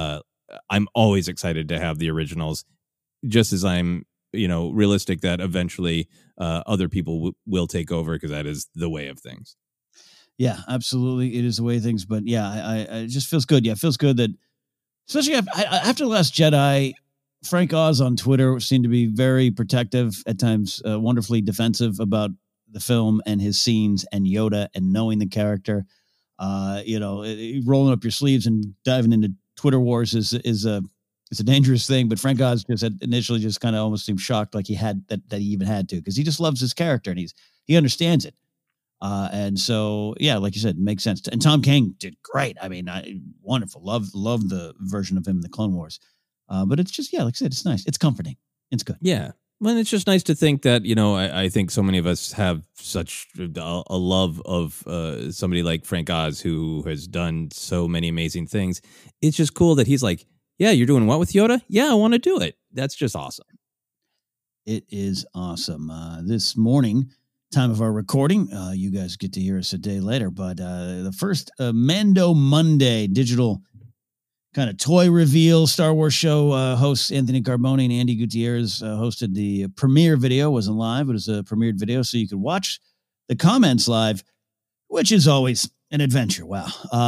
Speaker 11: I'm always excited to have the originals, just as I'm, realistic that eventually other people will take over because that is the way of things.
Speaker 10: Yeah, absolutely. It is the way of things. But yeah, it just feels good. Yeah, it feels good that, especially after The Last Jedi, Frank Oz on Twitter seemed to be very protective, at times wonderfully defensive about the film and his scenes and Yoda and knowing the character. Rolling up your sleeves and diving into Twitter wars is a dangerous thing. But Frank Oz just had initially just kind of almost seemed shocked, like he had that he even had to, because he just loves his character and he understands it. And so, yeah, like you said, it makes sense. And Tom Kane did great. I mean, wonderful. Love the version of him in the Clone Wars. But it's just, like I said, it's nice. It's comforting. It's good.
Speaker 11: Yeah. Well, it's just nice to think that, I think so many of us have such a love of somebody like Frank Oz, who has done so many amazing things. It's just cool that he's like, yeah, you're doing what with Yoda? Yeah, I want to do it. That's just awesome.
Speaker 10: It is awesome. This morning, time of our recording, you guys get to hear us a day later, but the first Mando Monday digital kind of toy reveal Star Wars show hosts Anthony Carboni and Andy Gutierrez hosted the premiere video. It wasn't live, it was a premiered video, so you could watch the comments live, which is always an adventure. Wow.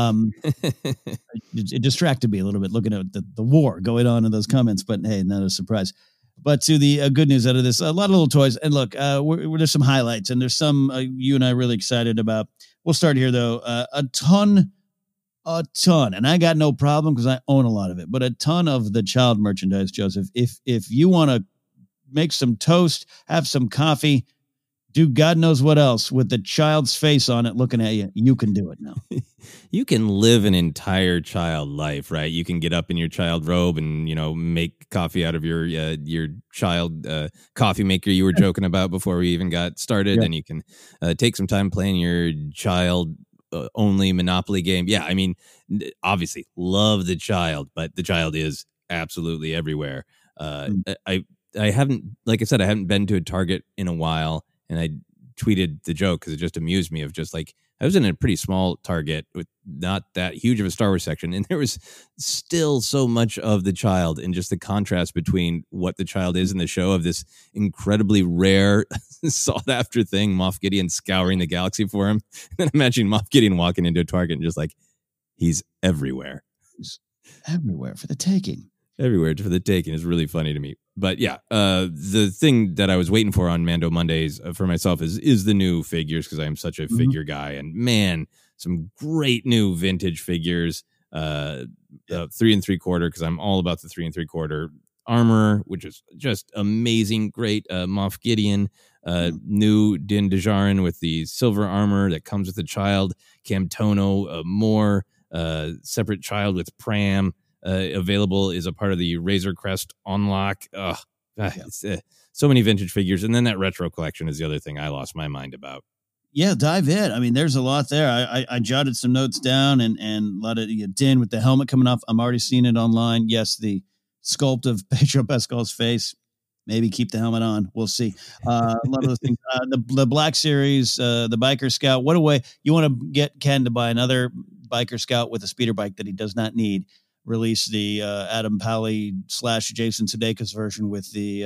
Speaker 10: It distracted me a little bit looking at the war going on in those comments, but hey, not a surprise. But to the good news out of this, a lot of little toys. And look, there's some highlights, and there's some you and I are really excited about. We'll start here, though. A ton. And I got no problem because I own a lot of it, but a ton of the child merchandise, Joseph. If you want to make some toast, have some coffee, do God knows what else with the child's face on it looking at you, you can do it now.
Speaker 11: You can live an entire child life, right? You can get up in your child robe and, make coffee out of your child coffee maker you were joking about before we even got started. Yeah. And you can take some time playing your child only Monopoly game. Yeah, I mean, obviously love the child, but the child is absolutely everywhere. I haven't, like I said, I haven't been to a Target in a while, and I tweeted the joke because it just amused me of just like, I was in a pretty small Target with not that huge of a Star Wars section, and there was still so much of the child, and just the contrast between what the child is in the show of this incredibly rare, sought-after thing, Moff Gideon scouring the galaxy for him. And then imagine Moff Gideon walking into a Target and just like, he's everywhere.
Speaker 10: He's everywhere for the taking.
Speaker 11: Everywhere for the taking is really funny to me. But yeah, the thing that I was waiting for on Mando Mondays for myself is the new figures, because I'm such a figure guy. And man, some great new vintage figures, 3 3/4, because I'm all about the 3 3/4 armor, which is just amazing. Great Moff Gideon, new Din Djarin with the silver armor that comes with the child, Camtono, more separate child with Pram. Available is a part of the Razor Crest unlock. It's, so many vintage figures. And then that retro collection is the other thing I lost my mind about.
Speaker 10: Yeah, dive in. I mean, there's a lot there. I jotted some notes down, and a lot of Din with the helmet coming off. I'm already seeing it online. Yes, the sculpt of Pedro Pascal's face. Maybe keep the helmet on. We'll see. A lot of those things. The Black Series, the Biker Scout. What a way. You want to get Ken to buy another Biker Scout with a speeder bike that he does not need. Release the Adam Pally / Jason Sudeikis version with the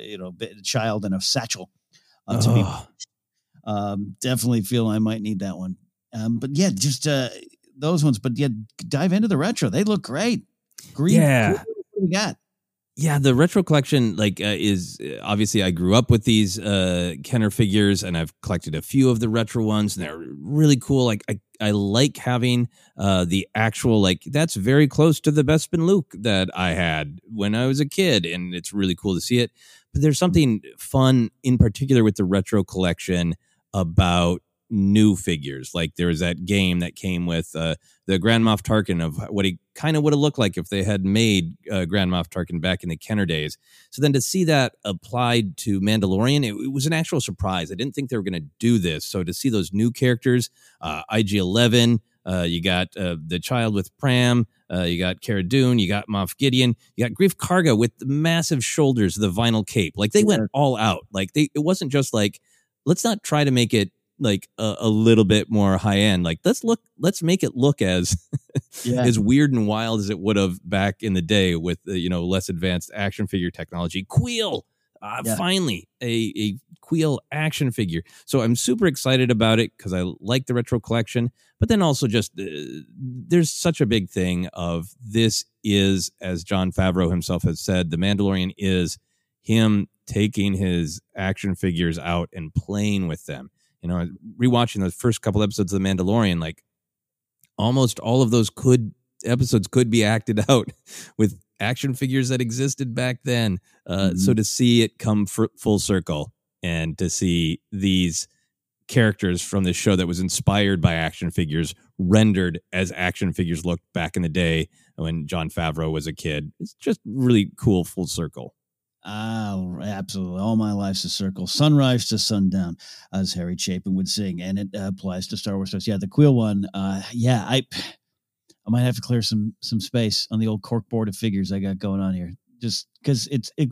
Speaker 10: child in a satchel. Definitely feel I might need that one. But yeah, just those ones. But yeah, dive into the retro. They look great. Green.
Speaker 11: Yeah.
Speaker 10: What do we got?
Speaker 11: Yeah, the retro collection is obviously I grew up with these Kenner figures, and I've collected a few of the retro ones, and they're really cool. Like I like having the actual, that's very close to the Bespin Luke that I had when I was a kid, and it's really cool to see it. But there's something fun in particular with the retro collection about new figures. Like there was that game that came with the Grand Moff Tarkin of what he kind of would have looked like if they had made Grand Moff Tarkin back in the Kenner days. So then to see that applied to Mandalorian, it was an actual surprise. I didn't think they were going to do this. So to see those new characters, IG-11, you got the child with Pram, you got Cara Dune, you got Moff Gideon, you got Greef Karga with the massive shoulders, the vinyl cape. Like they went all out. Like it wasn't just like, let's not try to make it like a little bit more high end. Like let's make it look as as weird and wild as it would have back in the day with less advanced action figure technology. Kuiil, finally a Kuiil action figure. So I'm super excited about it because I like the retro collection, But then also just there's such a big thing of this is, as Jon Favreau himself has said, The Mandalorian is him taking his action figures out and playing with them. You know, rewatching the first couple episodes of The Mandalorian, like almost all of those episodes could be acted out with action figures that existed back then. So to see it come full circle and to see these characters from this show that was inspired by action figures rendered as action figures looked back in the day when Jon Favreau was a kid, it's just really cool full circle.
Speaker 10: Oh, absolutely. All my life's a circle. Sunrise to sundown, as Harry Chapin would sing. And it applies to Star Wars stuff. Yeah, the Quill one. I might have to clear some space on the old corkboard of figures I got going on here. Just because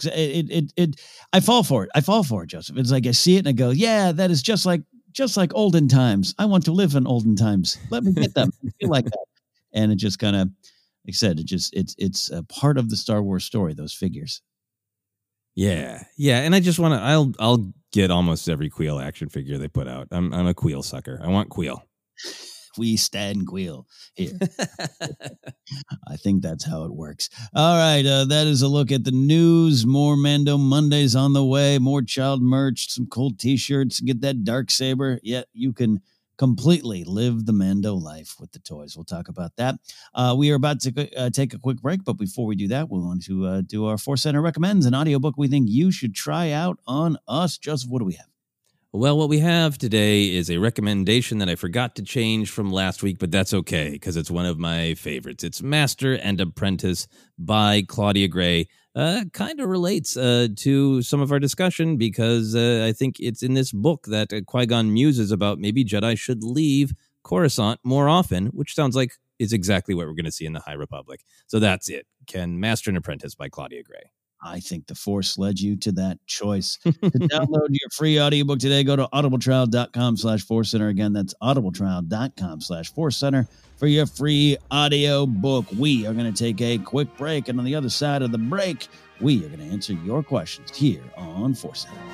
Speaker 10: I fall for it. I fall for it, Joseph. It's like I see it and I go, yeah, that is just like olden times. I want to live in olden times. Let me get them. I feel like that. And it just kind of, like I said, it's a part of the Star Wars story, those figures.
Speaker 11: Yeah. And I just want to. I'll get almost every Queel action figure they put out. I'm a Queel sucker. I want Queel.
Speaker 10: We stand Queel here. I think that's how it works. All right, that is a look at the news. More Mando Mondays on the way. More child merch, some cool T-shirts. Get that Darksaber. Yeah, you can completely live the Mando life with the toys. We'll talk about that. We are about to take a quick break, but before we do that, we want to do our Force Center Recommends, an audiobook we think you should try out on us. Joseph, what do we have?
Speaker 11: Well, what we have today is a recommendation that I forgot to change from last week, but that's okay because it's one of my favorites. It's Master and Apprentice by Claudia Gray. Kind of relates to some of our discussion because I think it's in this book that Qui-Gon muses about maybe Jedi should leave Coruscant more often, which sounds like is exactly what we're going to see in the High Republic. So that's it. Master and Apprentice by Claudia Gray.
Speaker 10: I think the Force led you to that choice. To download your free audiobook today, go to audibletrial.com/Force Center. Again, that's audibletrial.com/Force Center for your free audiobook. We are going to take a quick break, and on the other side of the break, we are going to answer your questions here on Force Center.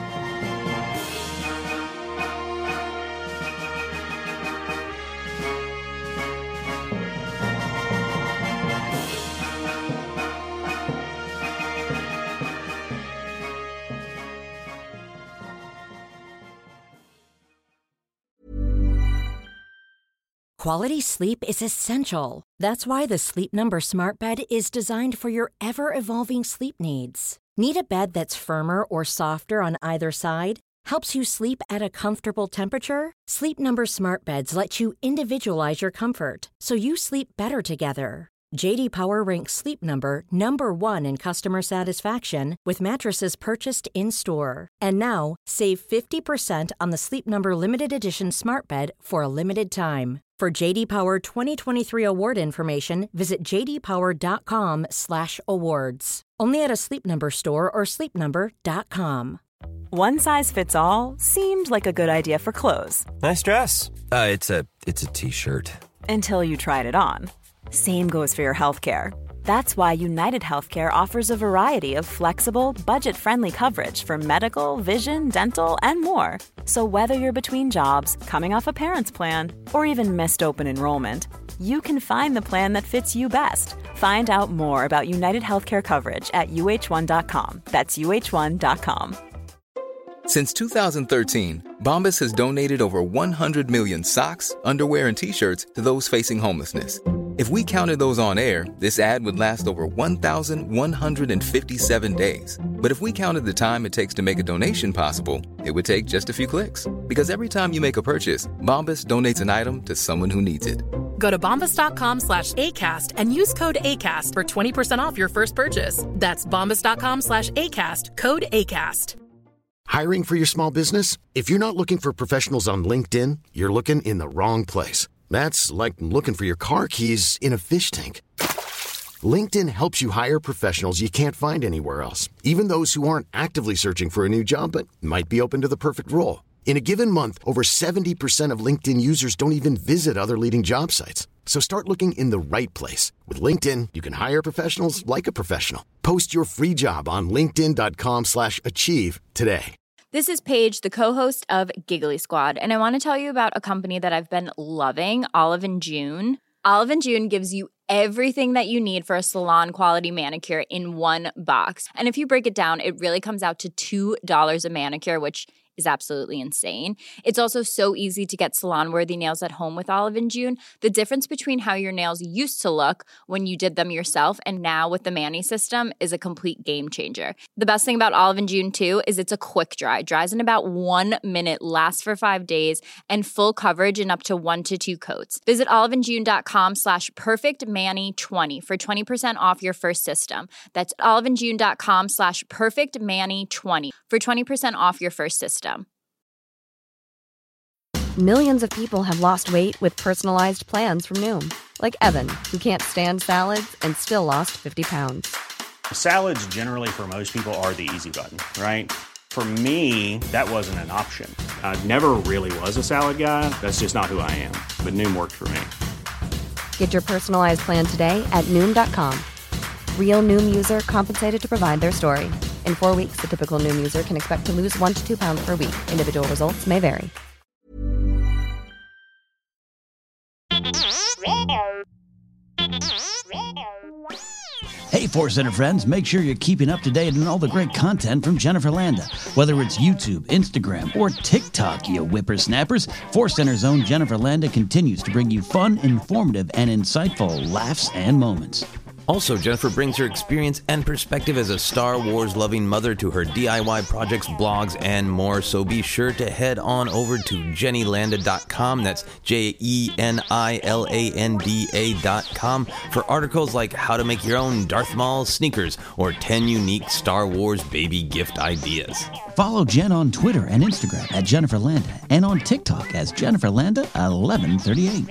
Speaker 3: Quality sleep is essential. That's why the Sleep Number Smart Bed is designed for your ever-evolving sleep needs. Need a bed that's firmer or softer on either side? Helps you sleep at a comfortable temperature? Sleep Number Smart Beds let you individualize your comfort, so you sleep better together. J.D. Power ranks Sleep Number number 1 in customer satisfaction with mattresses purchased in-store. And now, save 50% on the Sleep Number Limited Edition Smart Bed for a limited time. For J.D. Power 2023 award information, visit jdpower.com/awards. Only at a Sleep Number store or sleepnumber.com.
Speaker 2: One size fits all seemed like a good idea for clothes.
Speaker 12: Nice dress. It's a T-shirt.
Speaker 2: Until you tried it on. Same goes for your healthcare. That's why United Healthcare offers a variety of flexible, budget-friendly coverage for medical, vision, dental, and more. So whether you're between jobs, coming off a parent's plan, or even missed open enrollment, you can find the plan that fits you best. Find out more about United Healthcare coverage at uh1.com. That's uh1.com.
Speaker 13: Since 2013, Bombas has donated over 100 million socks, underwear, and T-shirts to those facing homelessness. If we counted those on air, this ad would last over 1,157 days. But if we counted the time it takes to make a donation possible, it would take just a few clicks. Because every time you make a purchase, Bombas donates an item to someone who needs it.
Speaker 14: Go to bombas.com/ACAST and use code ACAST for 20% off your first purchase. That's bombas.com/ACAST, code ACAST.
Speaker 6: Hiring for your small business? If you're not looking for professionals on LinkedIn, you're looking in the wrong place. That's like looking for your car keys in a fish tank. LinkedIn helps you hire professionals you can't find anywhere else, even those who aren't actively searching for a new job but might be open to the perfect role. In a given month, over 70% of LinkedIn users don't even visit other leading job sites. So start looking in the right place. With LinkedIn, you can hire professionals like a professional. Post your free job on linkedin.com/achieve today.
Speaker 15: This is Paige, the co-host of Giggly Squad, and I want to tell you about a company that I've been loving, Olive & June. Olive & June gives you everything that you need for a salon-quality manicure in one box. And if you break it down, it really comes out to $2 a manicure, which is absolutely insane. It's also so easy to get salon-worthy nails at home with Olive & June. The difference between how your nails used to look when you did them yourself and now with the Mani system is a complete game changer. The best thing about Olive & June, too, is it's a quick dry. Dries in about 1 minute, lasts for 5 days, and full coverage in up to 1 to 2 coats. Visit oliveandjune.com/perfectmani20 for 20% off your first system. That's oliveandjune.com/perfectmani20 for 20% off your first system.
Speaker 7: Millions of people have lost weight with personalized plans from Noom. Like Evan, who can't stand salads and still lost 50 pounds.
Speaker 8: Salads generally for most people are the easy button, right? For me, that wasn't an option. I never really was a salad guy. That's just not who I am. But Noom worked for me.
Speaker 7: Get your personalized plan today at Noom.com. Real Noom user compensated to provide their story. In 4 weeks, the typical Noom user can expect to lose 1 to 2 pounds per week. Individual results may vary.
Speaker 10: Hey, Force Center friends, make sure you're keeping up to date on all the great content from Jennifer Landa. Whether it's YouTube, Instagram, or TikTok, you whippersnappers, Force Center's own Jennifer Landa continues to bring you fun, informative, and insightful laughs and moments.
Speaker 12: Also, Jennifer brings her experience and perspective as a Star Wars-loving mother to her DIY projects, blogs, and more. So be sure to head on over to JennyLanda.com. That's JennyLanda.com for articles like how to make your own Darth Maul sneakers or 10 unique Star Wars baby gift ideas.
Speaker 10: Follow Jen on Twitter and Instagram at Jennifer Landa and on TikTok as Jennifer Landa 1138.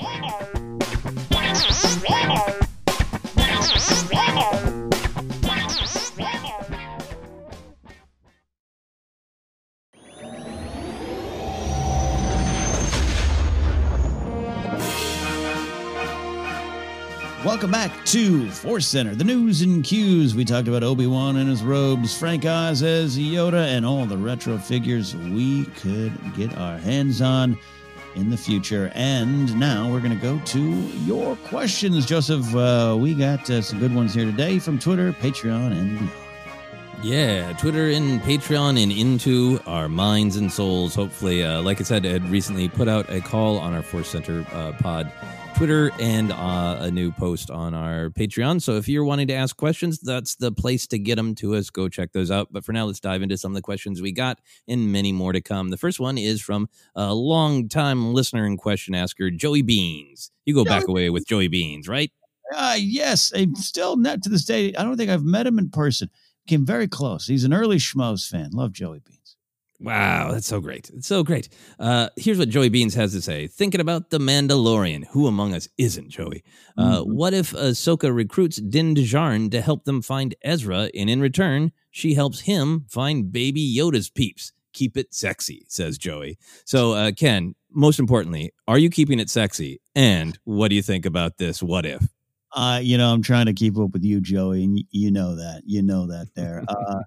Speaker 10: Welcome back to Force Center, the news and cues. We talked about Obi-Wan and his robes, Frank Oz as Yoda, and all the retro figures we could get our hands on in the future. And now we're going to go to your questions, Joseph. We got some good ones here today from Twitter, Patreon, and beyond.
Speaker 11: Yeah, Twitter and Patreon and into our minds and souls. Hopefully, like I said, I had recently put out a call on our Force Center pod Twitter and a new post on our Patreon. So if you're wanting to ask questions, that's the place to get them to us. Go check those out. But for now, let's dive into some of the questions we got and many more to come. The first one is from a longtime listener and question asker, Joey Beans. You go back away with Joey Beans, right?
Speaker 10: Yes. I'm still not to this day. I don't think I've met him in person. Came very close. He's an early Schmoes fan. Love Joey Beans.
Speaker 11: Wow, that's so great. It's so great. Here's what Joey Beans has to say. Thinking about The Mandalorian. Who among us isn't, Joey? What if Ahsoka recruits Din Djarin to help them find Ezra, and in return, she helps him find Baby Yoda's peeps? Keep it sexy, says Joey. So, Ken, most importantly, are you keeping it sexy? And what do you think about this what if?
Speaker 10: I'm trying to keep up with you, Joey, and you know that. You know that there.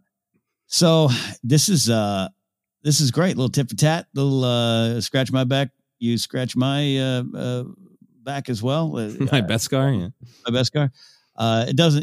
Speaker 10: So this is great. Little tit for tat, little scratch my back. You scratch my back as well.
Speaker 11: My Beskar, yeah.
Speaker 10: My Beskar. It doesn't,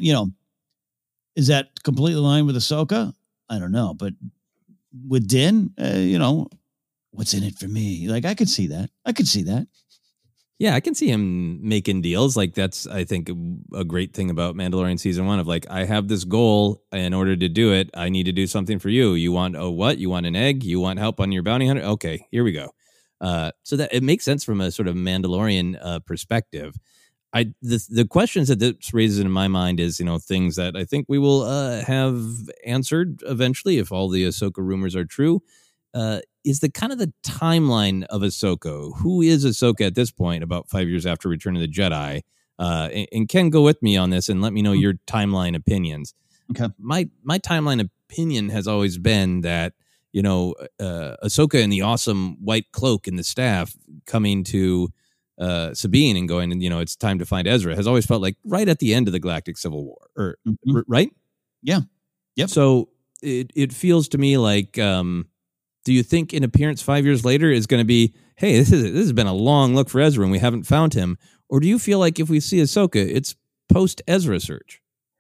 Speaker 10: is that completely aligned with Ahsoka? I don't know. But with Din, what's in it for me? Like, I could see that.
Speaker 11: Yeah, I can see him making deals. Like, that's, I think, a great thing about Mandalorian Season 1 of like, I have this goal. In order to do it, I need to do something for you. You want a what? You want an egg? You want help on your bounty hunter? Okay, here we go. So that it makes sense from a sort of Mandalorian perspective. The questions that this raises in my mind is, things that I think we will have answered eventually if all the Ahsoka rumors are true. Is the kind of the timeline of Ahsoka. Who is Ahsoka at this point, about 5 years after Return of the Jedi? And Ken, go with me on this and let me know your timeline opinions.
Speaker 10: Okay.
Speaker 11: My timeline opinion has always been that, Ahsoka and the awesome white cloak and the staff coming to Sabine and going, and it's time to find Ezra has always felt like right at the end of the Galactic Civil War, right?
Speaker 10: Yeah. Yep.
Speaker 11: So it feels to me like, Do you think an appearance 5 years later is going to be, hey, this has been a long look for Ezra and we haven't found him? Or do you feel like if we see Ahsoka, it's post-Ezra search?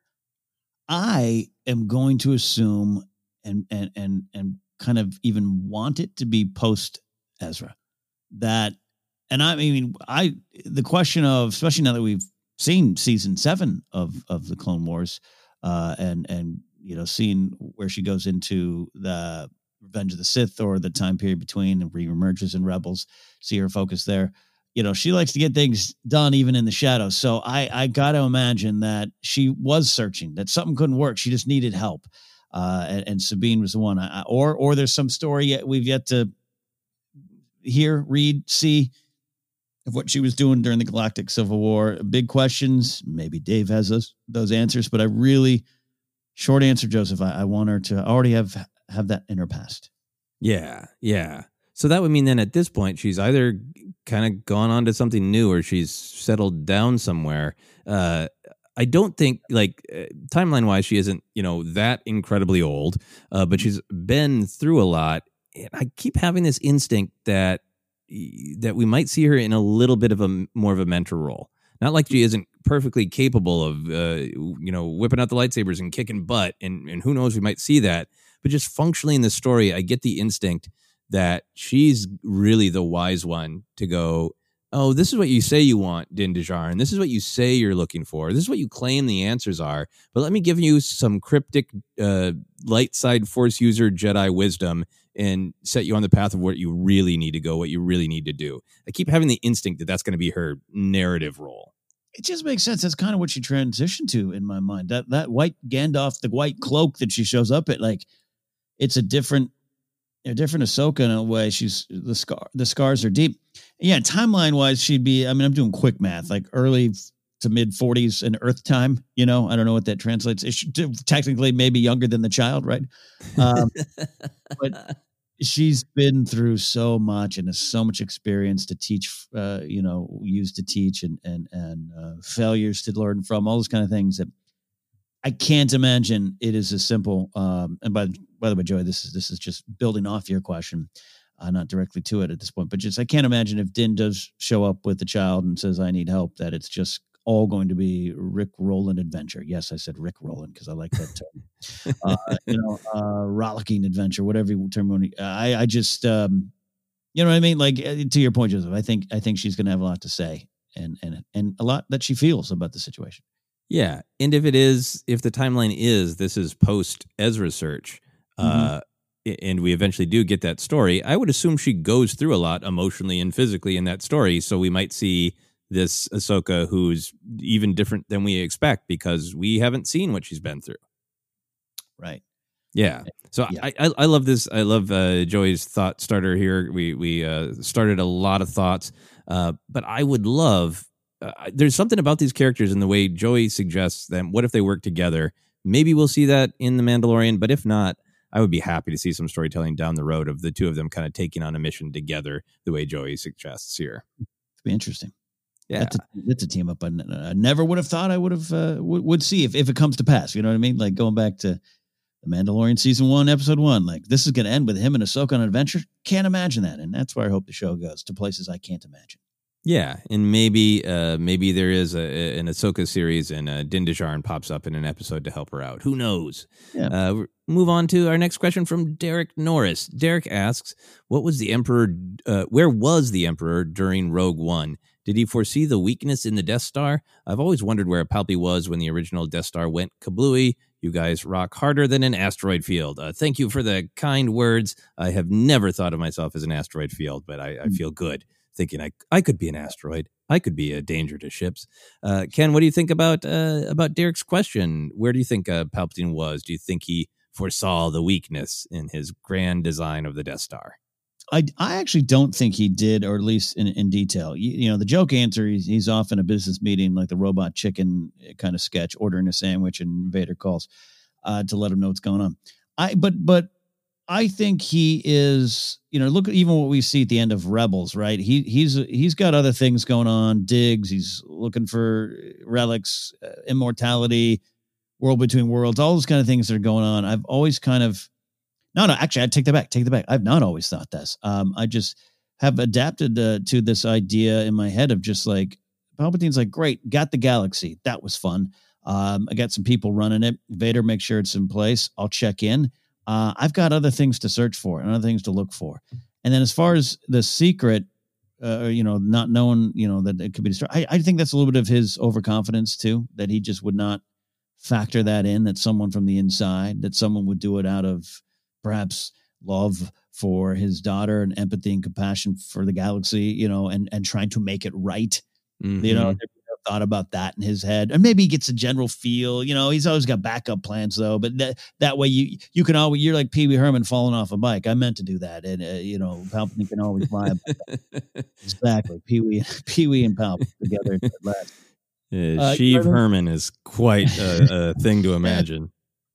Speaker 10: I am going to assume and kind of even want it to be post-Ezra. The question of, especially now that we've seen season 7 of the Clone Wars, and seeing where she goes into the Revenge of the Sith or the time period between and reemerges in Rebels, see her focus there. She likes to get things done even in the shadows. So I got to imagine that she was searching, that something couldn't work. She just needed help. And Sabine was the one. Or there's some story we've yet to hear, read, see of what she was doing during the Galactic Civil War. Big questions. Maybe Dave has those answers, but short answer, Joseph, I want her to already have that in her past. Yeah. So that would mean then at this point, she's either kind of gone on to something new or she's settled down somewhere. I don't think, timeline-wise, she isn't, that incredibly old, but she's been through a lot. And I keep having this instinct that we might see her in a little bit of more of a mentor role. Not like she isn't perfectly capable of, whipping out the lightsabers and kicking butt, and who knows, we might see that. But just functionally in the story, I get the instinct that she's really the wise one to go, oh, this is what you say you want, Din Djarin. This is what you say you're looking for. This is what you claim the answers are. But let me give you some cryptic light side Force user Jedi wisdom and set you on the path of what you really need to go, what you really need to do. I keep having the instinct that that's going to be her narrative role. It just makes sense. That's kind of what she transitioned to in my mind. That white Gandalf, the white cloak that she shows up at, it's a different Ahsoka in a way. She's the scars are deep. Yeah, timeline wise, she'd be. I'm doing quick math, like early to mid 40s in Earth time. I don't know what that translates. Technically, maybe younger than the child, right? But she's been through so much and has so much experience to teach. Used to teach and failures to learn from, all those kind of things that I can't imagine it is as simple. And by the way, Joey, this is just building off your question, not directly to it at this point, but just I can't imagine if Din does show up with the child and says, I need help, that it's just all going to be Rick Roland adventure. Yes, I said Rick Roland because I like that term. Rollicking adventure, whatever term. I just, you know what I mean? Like, to your point, Joseph, I think she's going to have a lot to say and a lot that she feels about the situation. Yeah, and if the timeline is this is post Ezra search, and we eventually do get that story, I would assume she goes through a lot emotionally and physically in that story. So we might see this Ahsoka who's even different than we expect because we haven't seen what she's been through. Right. Yeah. So yeah. I love this. I love Joey's thought starter here. We started a lot of thoughts, but I would love. There's something about these characters and the way Joey suggests them. What if they work together? Maybe we'll see that in The Mandalorian, but if not, I would be happy to see some storytelling down the road of the two of them kind of taking on a mission together the way Joey suggests here. It'd be interesting. Yeah. That's a team up I never would have thought I would have would see if it comes to pass. You know what I mean? Like going back to The Mandalorian season 1, episode 1, like this is going to end with him and Ahsoka on an adventure. Can't imagine that. And that's where I hope the show goes, to places I can't imagine. Yeah, and maybe there is an Ahsoka series and Din Djarin pops up in an episode to help her out. Who knows? Yeah. Move on to our next question from Derek Norris. Derek asks, where was the Emperor during Rogue One? Did he foresee the weakness in the Death Star? I've always wondered where Palpy was when the original Death Star went kablooey. You guys rock harder than an asteroid field. Thank you for the kind words. I have never thought of myself as an asteroid field, but I feel good thinking I could be an asteroid. I could be a danger to ships. Ken, what do you think about Derek's question? Where do you think Palpatine was? Do you think he foresaw the weakness in his grand design of the Death Star? I actually don't think he did, or at least in detail. You know, the joke answer, he's off in a business meeting, like the Robot Chicken kind of sketch, ordering a sandwich, and Vader calls to let him know what's going on. But I think he is, you know, look at even what we see at the end of Rebels, right? He's got other things going on, digs. He's looking for relics, immortality, world between worlds, all those kind of things that are going on. I've always kind of No, actually, I take that back. Take that back. I've not always thought this. I just have adapted to this idea in my head of just like, Palpatine's like, great, got the galaxy. That was fun. I got some people running it. Vader makes sure it's in place. I'll check in. I've got other things to search for and other things to look for. And then as far as the secret, not knowing, that it could be destroyed, I think that's a little bit of his overconfidence too, that he just would not factor that in, that someone from the inside, that someone would do it out of perhaps love for his daughter and empathy and compassion for the galaxy, and trying to make it right.
Speaker 11: Mm-hmm.
Speaker 10: Thought about that in his head, and maybe he gets a general feel. He's always got backup plans though. But that way you can always, you're like Pee Wee Herman falling off a bike. I meant to do that, and Palpatine can always lie about that. Exactly, Pee Wee and Palpatine together at last.
Speaker 11: Sheev Herman is quite a thing to imagine.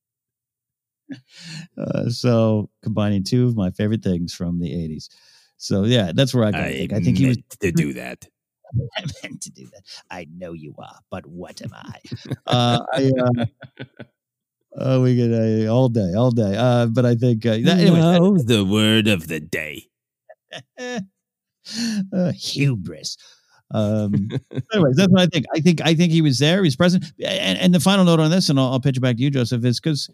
Speaker 10: So combining two of my favorite things from the 80s. So yeah, that's where I think. I think he was
Speaker 11: to do that.
Speaker 10: I meant to do that. I know you are, but what am I? We could all day. But I think anyway,
Speaker 11: the word of the day.
Speaker 10: Hubris. Anyways, that's what I think. I think he was there. He's present. And the final note on this, and I'll pitch it back to you, Joseph, is because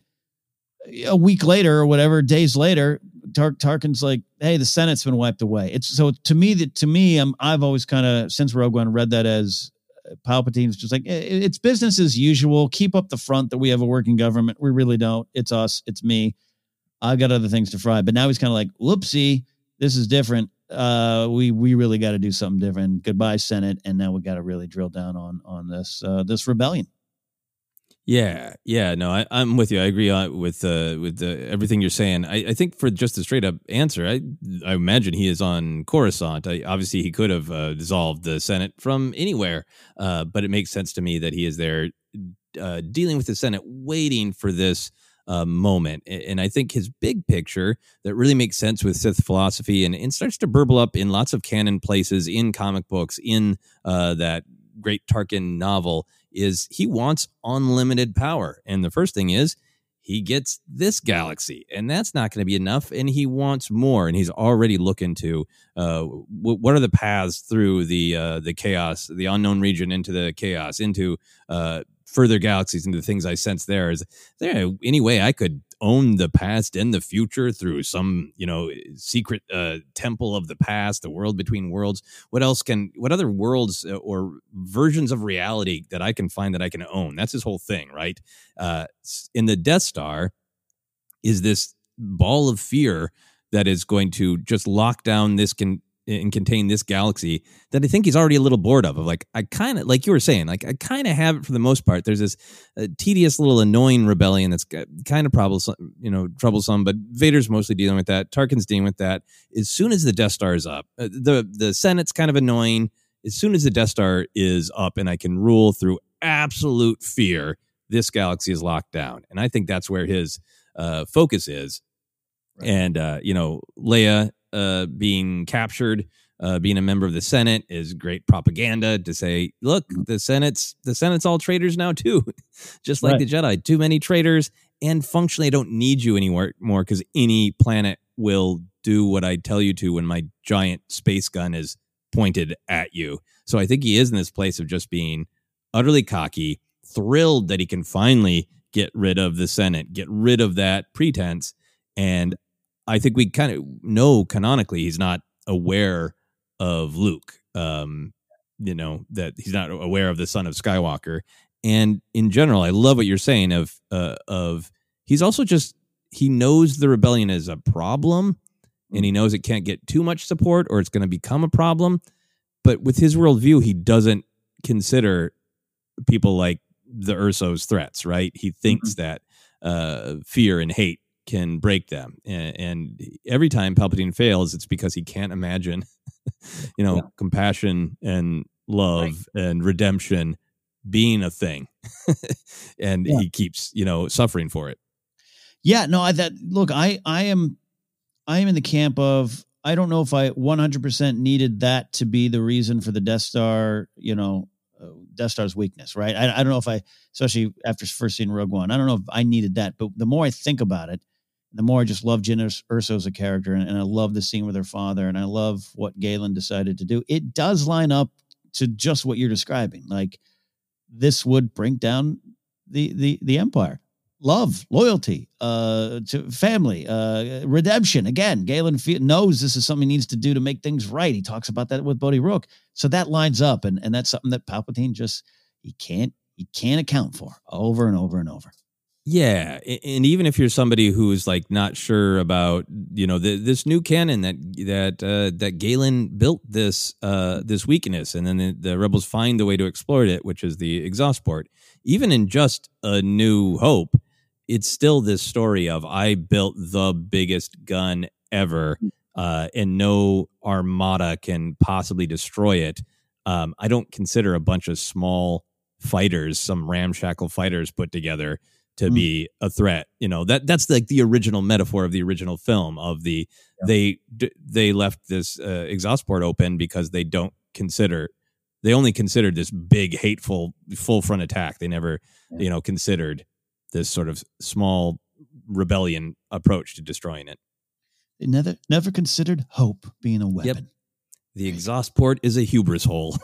Speaker 10: a week later or whatever, days later, Tarkin's like, hey, the Senate's been wiped away. It's so to me, I've always kind of, since Rogue One, read that as Palpatine's just like, it's business as usual. Keep up the front that we have a working government. We really don't. It's us. It's me. I've got other things to fry. But now he's kind of like, whoopsie, this is different. We really got to do something different. Goodbye, Senate. And now we got to really drill down on this rebellion.
Speaker 11: Yeah. No, I'm with you. I agree with everything you're saying. I think for just a straight up answer, I imagine he is on Coruscant. Obviously, he could have dissolved the Senate from anywhere, but it makes sense to me that he is there dealing with the Senate, waiting for this moment. And I think his big picture that really makes sense with Sith philosophy and starts to burble up in lots of canon places, in comic books, in that great Tarkin novel, is he wants unlimited power. And the first thing is he gets this galaxy, and that's not going to be enough. And he wants more. And he's already looking to what are the paths through the chaos, the unknown region, into the chaos, into further galaxies, into things I sense there. Is there any way I could own the past and the future through some, secret temple of the past, the world between worlds? What other worlds or versions of reality that I can find that I can own? That's his whole thing, right? In the Death Star is this ball of fear that is going to just lock down this and contain this galaxy that I think he's already a little bored of. Like, I kind of, like you were saying, like I kind of have it for the most part. There's this tedious little annoying rebellion that's kind of troublesome, but Vader's mostly dealing with that. Tarkin's dealing with that. As soon as the Death Star is up, the Senate's kind of annoying. As soon as the Death Star is up and I can rule through absolute fear, this galaxy is locked down. And I think that's where his focus is. Right. And, Leia being captured, being a member of the Senate is great propaganda to say, look, the Senate's all traitors now too, just like the Jedi. Too many traitors, and functionally I don't need you anymore because any planet will do what I tell you to when my giant space gun is pointed at you. So I think he is in this place of just being utterly cocky, thrilled that he can finally get rid of the Senate, get rid of that pretense. And I think we kind of know canonically he's not aware of Luke, that he's not aware of the son of Skywalker. And in general, I love what you're saying of he's also he knows the rebellion is a problem, and he knows it can't get too much support or it's going to become a problem. But with his worldview, he doesn't consider people like the Ursos threats, right? He thinks that fear and hate can break them. And every time Palpatine fails, it's because he can't imagine, compassion and love and redemption being a thing. And he keeps, suffering for it.
Speaker 10: Yeah, no, I am in the camp of, I don't know if I 100% needed that to be the reason for the Death Star, Death Star's weakness, right? I don't know if especially after first seeing Rogue One, I don't know if I needed that, but the more I think about it, the more I just love Jyn Erso as a character, and I love the scene with her father, and I love what Galen decided to do. It does line up to just what you're describing. Like, this would bring down the Empire. Love, loyalty, to family, redemption. Again, Galen knows this is something he needs to do to make things right. He talks about that with Bodhi Rook. So that lines up, and that's something that Palpatine just he can't account for over and over and over.
Speaker 11: Yeah, and even if you're somebody who's like not sure about, you know, this new canon that Galen built this weakness, and then the rebels find the way to exploit it, which is the exhaust port. Even in just A New Hope, it's still this story of I built the biggest gun ever, and no armada can possibly destroy it. I don't consider a bunch of small fighters, some ramshackle fighters put together, to be a threat. You know, that's like the original metaphor of the original film of the they left this exhaust port open because they only considered this big hateful full front attack. They never considered this sort of small rebellion approach to destroying it.
Speaker 10: They never considered hope being a weapon.
Speaker 11: Yep. The exhaust port is a hubris hole.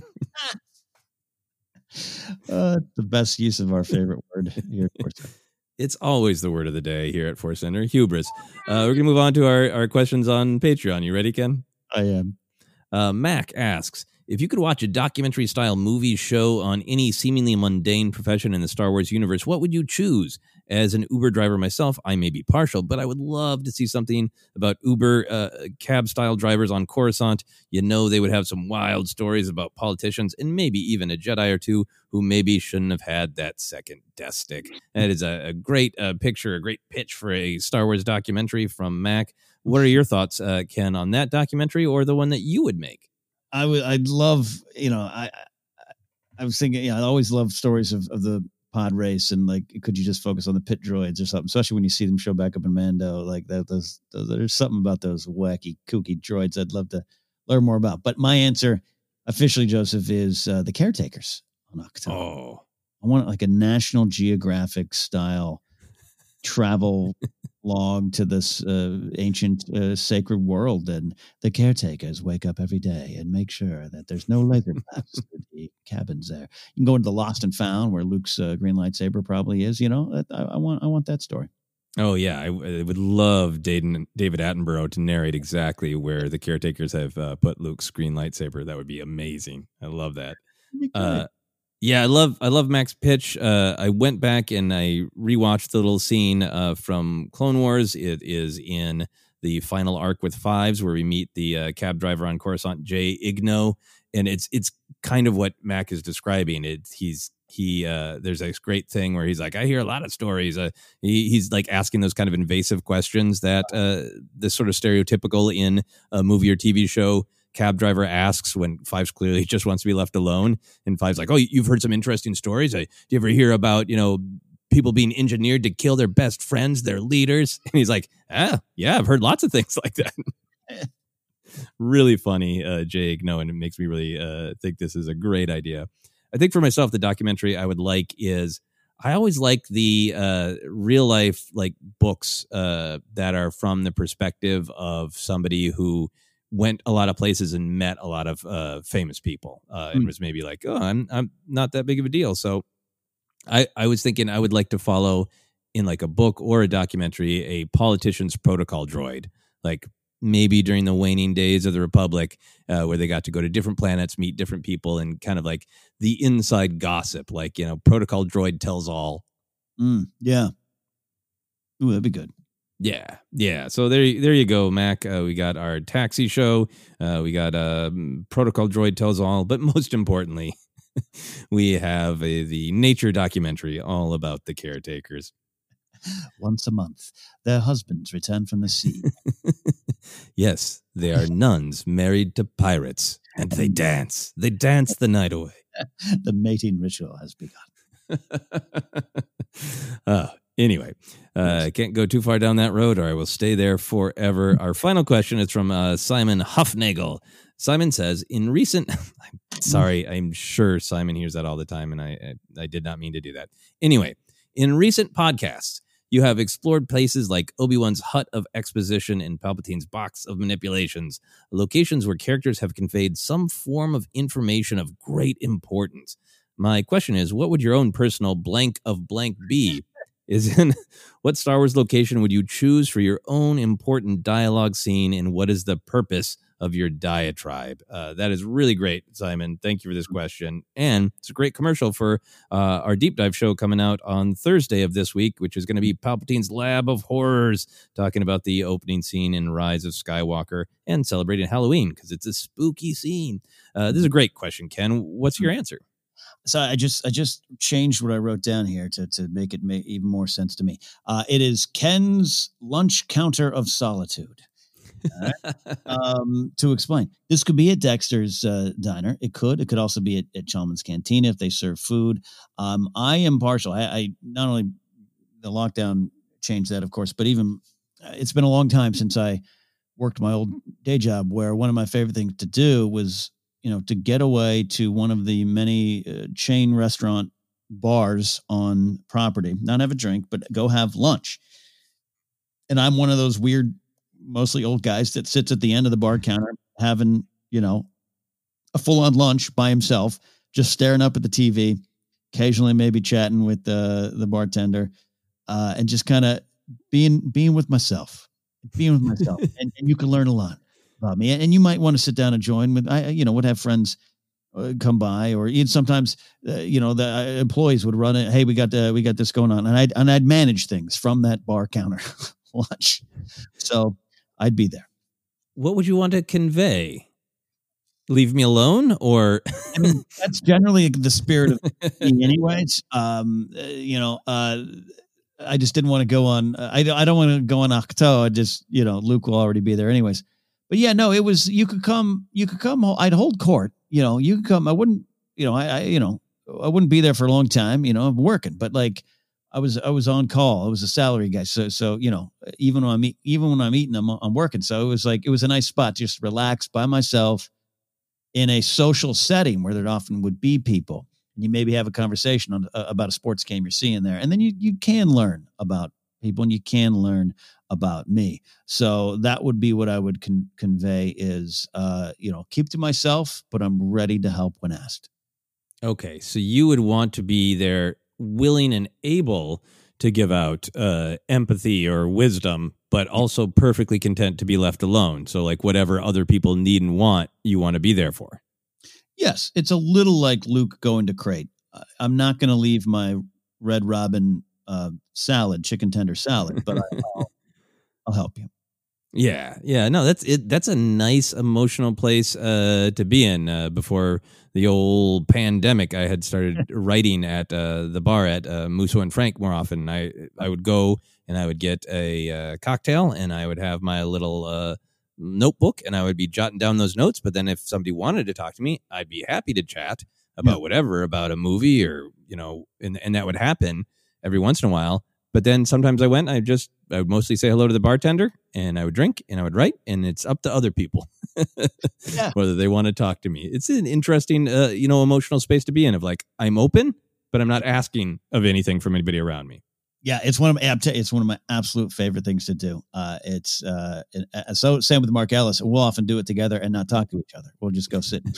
Speaker 10: The best use of our favorite word here at Force Center.
Speaker 11: It's always the word of the day here at Force Center, hubris. We're going to move on to our questions on Patreon. You ready, Ken?
Speaker 10: I am.
Speaker 11: Mac asks, if you could watch a documentary-style movie show on any seemingly mundane profession in the Star Wars universe, what would you choose? As an Uber driver myself, I may be partial, but I would love to see something about Uber cab-style drivers on Coruscant. You know, they would have some wild stories about politicians and maybe even a Jedi or two who maybe shouldn't have had that second death stick. That is a great picture, a great pitch for a Star Wars documentary from Mac. What are your thoughts, Ken, on that documentary or the one that you would make?
Speaker 10: I'd love, I was thinking, I always love stories of the pod race, and like, could you just focus on the pit droids or something, especially when you see them show back up in Mando, like that, those there's something about those wacky, kooky droids I'd love to learn more about. But my answer officially, Joseph, is the Caretakers on October.
Speaker 11: Oh,
Speaker 10: I want like a National Geographic style travel log to this ancient sacred world, and the caretakers wake up every day and make sure that there's no laser blasts in the cabins there. You can go into the Lost and Found where Luke's green lightsaber probably is. I want that story.
Speaker 11: Oh yeah, I would love David Attenborough to narrate exactly where the caretakers have put Luke's green lightsaber. That would be amazing. I love that. Yeah, I love Mac's pitch. I went back and I rewatched the little scene from Clone Wars. It is in the final arc with Fives, where we meet the cab driver on Coruscant, Jay Igno, and it's kind of what Mac is describing. There's this great thing where he's like, I hear a lot of stories. He's like asking those kind of invasive questions that this sort of stereotypical in a movie or TV show cab driver asks when Fives clearly just wants to be left alone. And Fives like, oh, you've heard some interesting stories. Do you ever hear about, people being engineered to kill their best friends, their leaders? And he's like, yeah, I've heard lots of things like that. Really funny, Jay Igno, and it makes me really think this is a great idea. I think for myself, the documentary I would like is, I always like the real life like books that are from the perspective of somebody who went a lot of places and met a lot of famous people and was maybe like, oh, I'm not that big of a deal. So I was thinking I would like to follow in like a book or a documentary a politician's protocol droid, like maybe during the waning days of the Republic, where they got to go to different planets, meet different people, and kind of like the inside gossip, like, protocol droid tells all.
Speaker 10: Yeah. Ooh, that'd be good.
Speaker 11: Yeah. So there you go, Mac. We got our taxi show. We got Protocol Droid Tells All. But most importantly, we have the nature documentary all about the caretakers.
Speaker 10: Once a month, their husbands return from the sea.
Speaker 11: Yes, they are nuns married to pirates, and they dance. They dance the night away.
Speaker 10: The mating ritual has begun.
Speaker 11: Anyway, I can't go too far down that road or I will stay there forever. Our final question is from Simon Huffnagel. Simon says, I'm sure Simon hears that all the time, and I did not mean to do that. Anyway, in recent podcasts, You have explored places like Obi-Wan's hut of exposition and Palpatine's box of manipulations, locations where characters have conveyed some form of information of great importance. My question is, what would your own personal blank of blank be? What Star Wars location would you choose for your own important dialogue scene, and what is the purpose of your diatribe? That is really great, Simon. Thank you for this question. And it's a great commercial for our deep dive show coming out on Thursday of this week, which is going to be Palpatine's Lab of Horrors, talking about the opening scene in Rise of Skywalker and celebrating Halloween because it's a spooky scene. This is a great question, Ken. What's your answer?
Speaker 10: So I just changed what I wrote down here to make it make even more sense to me. It is Ken's Lunch Counter of Solitude. To explain, this could be at Dexter's Diner. It could also be at Chalmun's Cantina if they serve food. I am partial. I not only the lockdown changed that, of course, but even it's been a long time since I worked my old day job, where one of my favorite things to do was, to get away to one of the many chain restaurant bars on property, not have a drink, but go have lunch. And I'm one of those weird, mostly old guys that sits at the end of the bar counter having, a full-on lunch by himself, just staring up at the TV, occasionally maybe chatting with the bartender, and just kind of being with myself, and you can learn a lot about me. And you might want to sit down and join with, would have friends come by, or even sometimes, the employees would run it. Hey, we got this going on. And I'd manage things from that bar counter lunch. So I'd be there.
Speaker 11: What would you want to convey? Leave me alone, or
Speaker 10: I mean, that's generally the spirit of me anyways. I just didn't want to go on. I don't want to go on Octo. I just, Luke will already be there anyways. But yeah, no, it was, you could come, I'd hold court, you could come. I wouldn't, I wouldn't be there for a long time, I'm working, but like I was on call. I was a salary guy. So, even when I'm eating, I'm working. So it was a nice spot to just relax by myself in a social setting where there often would be people, and you maybe have a conversation about a sports game you're seeing there. And then you can learn about people, and you can learn about me. So that would be what I would convey is, keep to myself, but I'm ready to help when asked.
Speaker 11: Okay. So you would want to be there, willing and able to give out empathy or wisdom, but also perfectly content to be left alone. So like whatever other people need and want, you want to be there for.
Speaker 10: Yes. It's a little like Luke going to Crate. I'm not going to leave my Red Robin salad, chicken tender salad, but I'll help you.
Speaker 11: Yeah. No, that's it. That's a nice emotional place to be in. Before the old pandemic, I had started writing at the bar at Musso and Frank more often. I would go and I would get a cocktail, and I would have my little notebook, and I would be jotting down those notes. But then if somebody wanted to talk to me, I'd be happy to chat about whatever, about a movie, or, and that would happen every once in a while. But then sometimes I would mostly say hello to the bartender, and I would drink, and I would write, and it's up to other people whether they want to talk to me. It's an interesting, emotional space to be in, of like, I'm open, but I'm not asking of anything from anybody around me.
Speaker 10: Yeah, it's one of my absolute favorite things to do. So same with Mark Ellis. We'll often do it together and not talk to each other. We'll just go sit.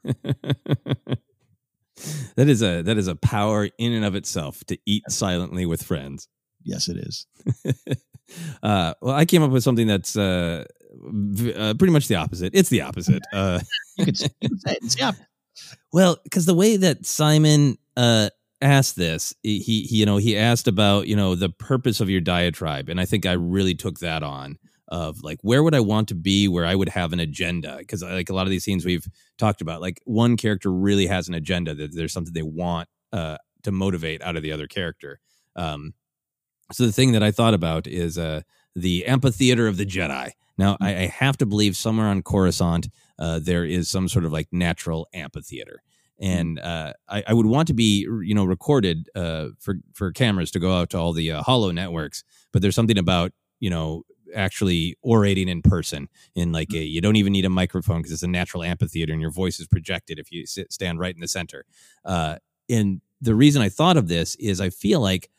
Speaker 11: That is a power in and of itself, to eat silently with friends.
Speaker 10: Yes, it is.
Speaker 11: Well, I came up with something that's pretty much the opposite. It's the opposite.
Speaker 10: You could say it's the opposite.
Speaker 11: Well, because the way that Simon asked this, he asked about, the purpose of your diatribe. And I think I really took that on, of like, where would I want to be, where I would have an agenda? Because like a lot of these scenes we've talked about, like one character really has an agenda, that there's something they want to motivate out of the other character. So the thing that I thought about is the amphitheater of the Jedi. Now, I have to believe somewhere on Coruscant, there is some sort of like natural amphitheater. And I would want to be, recorded for cameras to go out to all the Holo networks. But there's something about, actually orating in person, in like you don't even need a microphone, because it's a natural amphitheater and your voice is projected if you stand right in the center. And the reason I thought of this is I feel like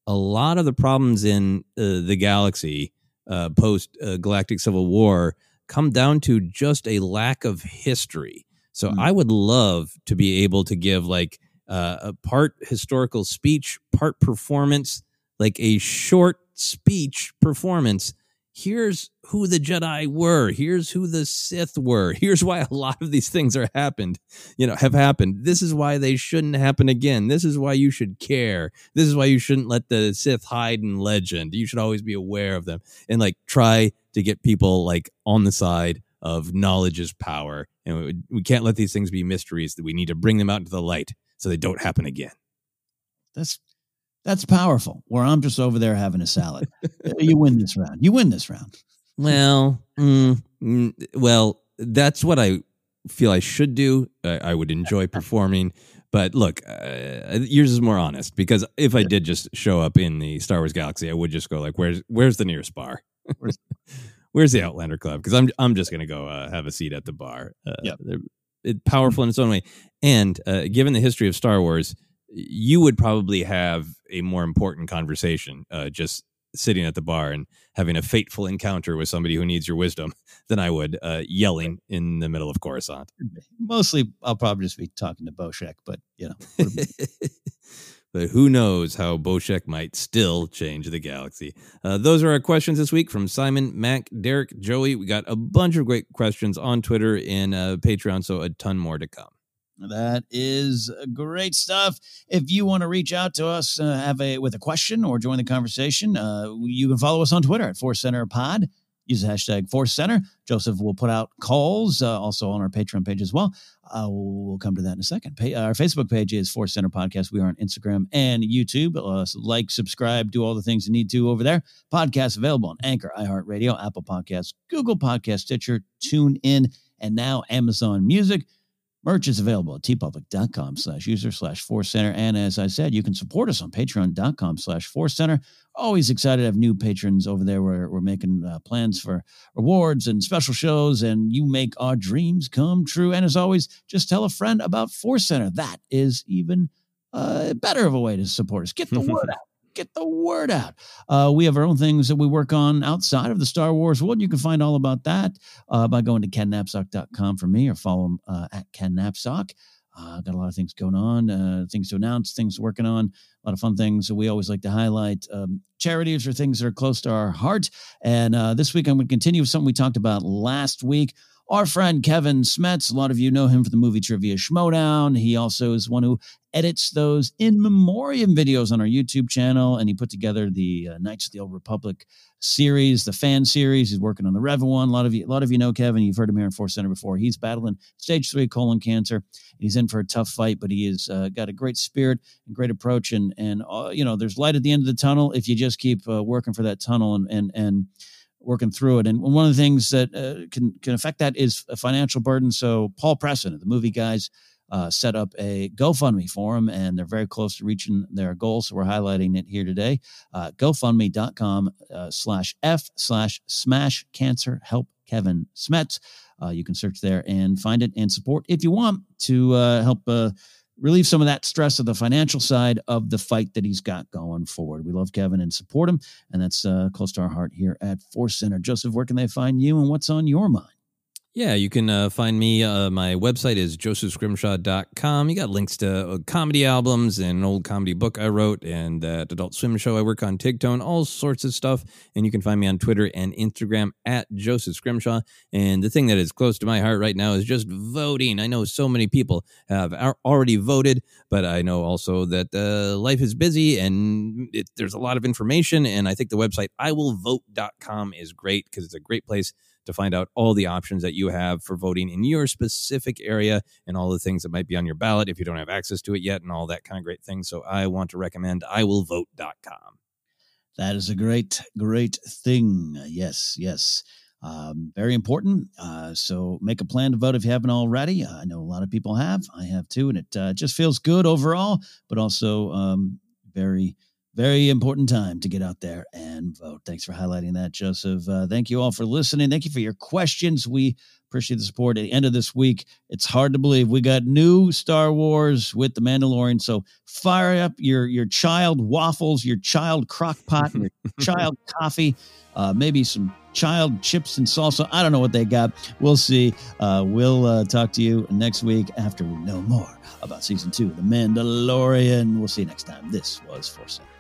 Speaker 11: a lot of the problems in the galaxy post Galactic Civil War come down to just a lack of history. So I would love to be able to give like a part historical speech, part performance, like a short speech performance. Here's who the Jedi were. Here's who the Sith were. Here's why a lot of these things have happened. This is why they shouldn't happen again. This is why you should care. This is why you shouldn't let the Sith hide in legend. You should always be aware of them and like try to get people like on the side of knowledge is power. And we can't let these things be mysteries, that we need to bring them out into the light so they don't happen again.
Speaker 10: That's powerful. Where I'm just over there having a salad. You win this round.
Speaker 11: Well, well, that's what I feel I should do. I would enjoy performing. But look, yours is more honest, because if I did just show up in the Star Wars galaxy, I would just go like, where's the nearest bar? Where's the Outlander Club? Because I'm just going to go have a seat at the bar. It's powerful in its own way. And given the history of Star Wars, you would probably have a more important conversation just sitting at the bar and having a fateful encounter with somebody who needs your wisdom than I would yelling in the middle of Coruscant.
Speaker 10: Mostly, I'll probably just be talking to Boshek, but
Speaker 11: But who knows how Boshek might still change the galaxy. Those are our questions this week from Simon, Mac, Derek, Joey. We got a bunch of great questions on Twitter and Patreon, so a ton more to come.
Speaker 10: That is great stuff. If you want to reach out to us with a question or join the conversation, you can follow us on Twitter at Force Center Pod. Use the hashtag Force Center. Joseph will put out calls also on our Patreon page as well. We'll come to that in a second. Our Facebook page is Force Center Podcast. We are on Instagram and YouTube. Like, subscribe, do all the things you need to over there. Podcasts available on Anchor, iHeartRadio, Apple Podcasts, Google Podcasts, Stitcher, TuneIn, and now Amazon Music. Merch is available at tpublic.com/user/Force Center. And as I said, you can support us on patreon.com/Force Center. Always excited to have new patrons over there. We're making plans for rewards and special shows, and you make our dreams come true. And as always, just tell a friend about Force Center. That is even better of a way to support us. Get the word out. Get the word out. We have our own things that we work on outside of the Star Wars world. You can find all about that by going to kennapzok.com for me, or follow him at Ken Napzok. Got a lot of things going on, things to announce, things working on, a lot of fun things that we always like to highlight. Charities are things that are close to our heart. And this week I'm going to continue with something we talked about last week. Our friend Kevin Smets, a lot of you know him for the movie Trivia Schmodown. He also is one who edits those in memoriam videos on our YouTube channel, and he put together the Knights of the Old Republic series, the fan series. He's working on the Revan one. A lot of you know Kevin. You've heard him here in Force Center before. He's battling stage 3 colon cancer. He's in for a tough fight, but he has got a great spirit and great approach. And there's light at the end of the tunnel if you just keep working for that tunnel and working through it. And one of the things that can affect that is a financial burden. So Paul Preston, the movie guys, set up a GoFundMe for him, and they're very close to reaching their goal. So we're highlighting it here today. GoFundMe.com/F/Smash Cancer Help Kevin Smets. You can search there and find it and support if you want to help relieve some of that stress of the financial side of the fight that he's got going forward. We love Kevin and support him, and that's close to our heart here at Force Center. Joseph, where can they find you, and what's on your mind?
Speaker 11: Yeah, you can find me. My website is josephscrimshaw.com. You got links to comedy albums and an old comedy book I wrote, and that Adult Swim show I work on, Tigtone, all sorts of stuff. And you can find me on Twitter and Instagram at Joseph Scrimshaw. And the thing that is close to my heart right now is just voting. I know so many people have already voted, but I know also that life is busy and there's a lot of information. And I think the website iwillvote.com is great because it's a great place to find out all the options that you have for voting in your specific area and all the things that might be on your ballot if you don't have access to it yet and all that kind of great thing. So I want to recommend iwillvote.com.
Speaker 10: That is a great, great thing. Yes. Very important. So make a plan to vote if you haven't already. I know a lot of people have. I have too. And it just feels good overall, but also very, Very important time to get out there and vote. Thanks for highlighting that, Joseph. Thank you all for listening. Thank you for your questions. We appreciate the support. At the end of this week, it's hard to believe we got new Star Wars with The Mandalorian. So fire up your child waffles, your child crock pot, your child coffee, maybe some child chips and salsa. I don't know what they got. We'll see. We'll talk to you next week after we know more about Season 2 of The Mandalorian. We'll see you next time. This was Force Center.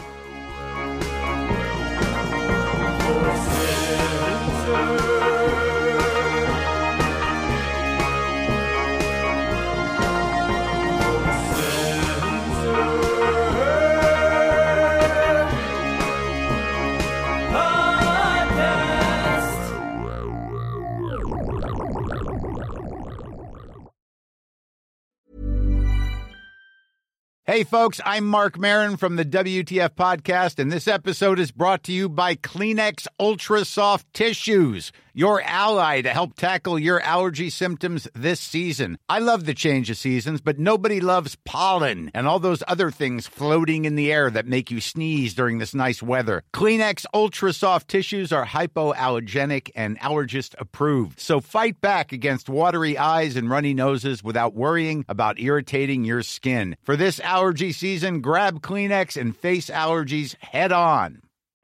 Speaker 16: Hey, folks, I'm Mark Maron from the WTF Podcast, and this episode is brought to you by Kleenex Ultra Soft Tissues, your ally to help tackle your allergy symptoms this season. I love the change of seasons, but nobody loves pollen and all those other things floating in the air that make you sneeze during this nice weather. Kleenex Ultra Soft Tissues are hypoallergenic and allergist approved, so fight back against watery eyes and runny noses without worrying about irritating your skin. For this allergy season, grab Kleenex and face allergies head on.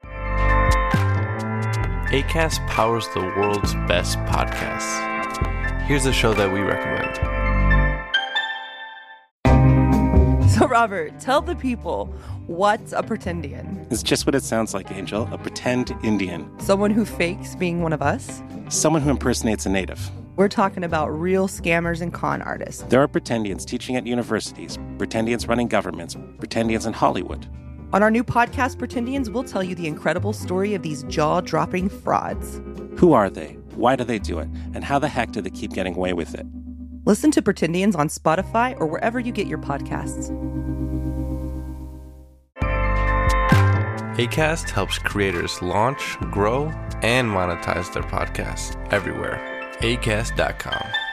Speaker 17: Acast powers the world's best podcasts. Here's a show that we recommend.
Speaker 18: So, Robert, tell the people, what's a pretendian?
Speaker 19: It's just what it sounds like, Angel. A pretend Indian.
Speaker 18: Someone who fakes being one of us?
Speaker 19: Someone who impersonates a native.
Speaker 18: We're talking about real scammers and con artists.
Speaker 19: There are pretendians teaching at universities, pretendians running governments, pretendians in Hollywood.
Speaker 18: On our new podcast, Pretendians, we'll tell you the incredible story of these jaw-dropping frauds.
Speaker 19: Who are they? Why do they do it? And how the heck do they keep getting away with it?
Speaker 18: Listen to Pretendians on Spotify or wherever you get your podcasts.
Speaker 17: Acast helps creators launch, grow, and monetize their podcasts everywhere. Acast.com.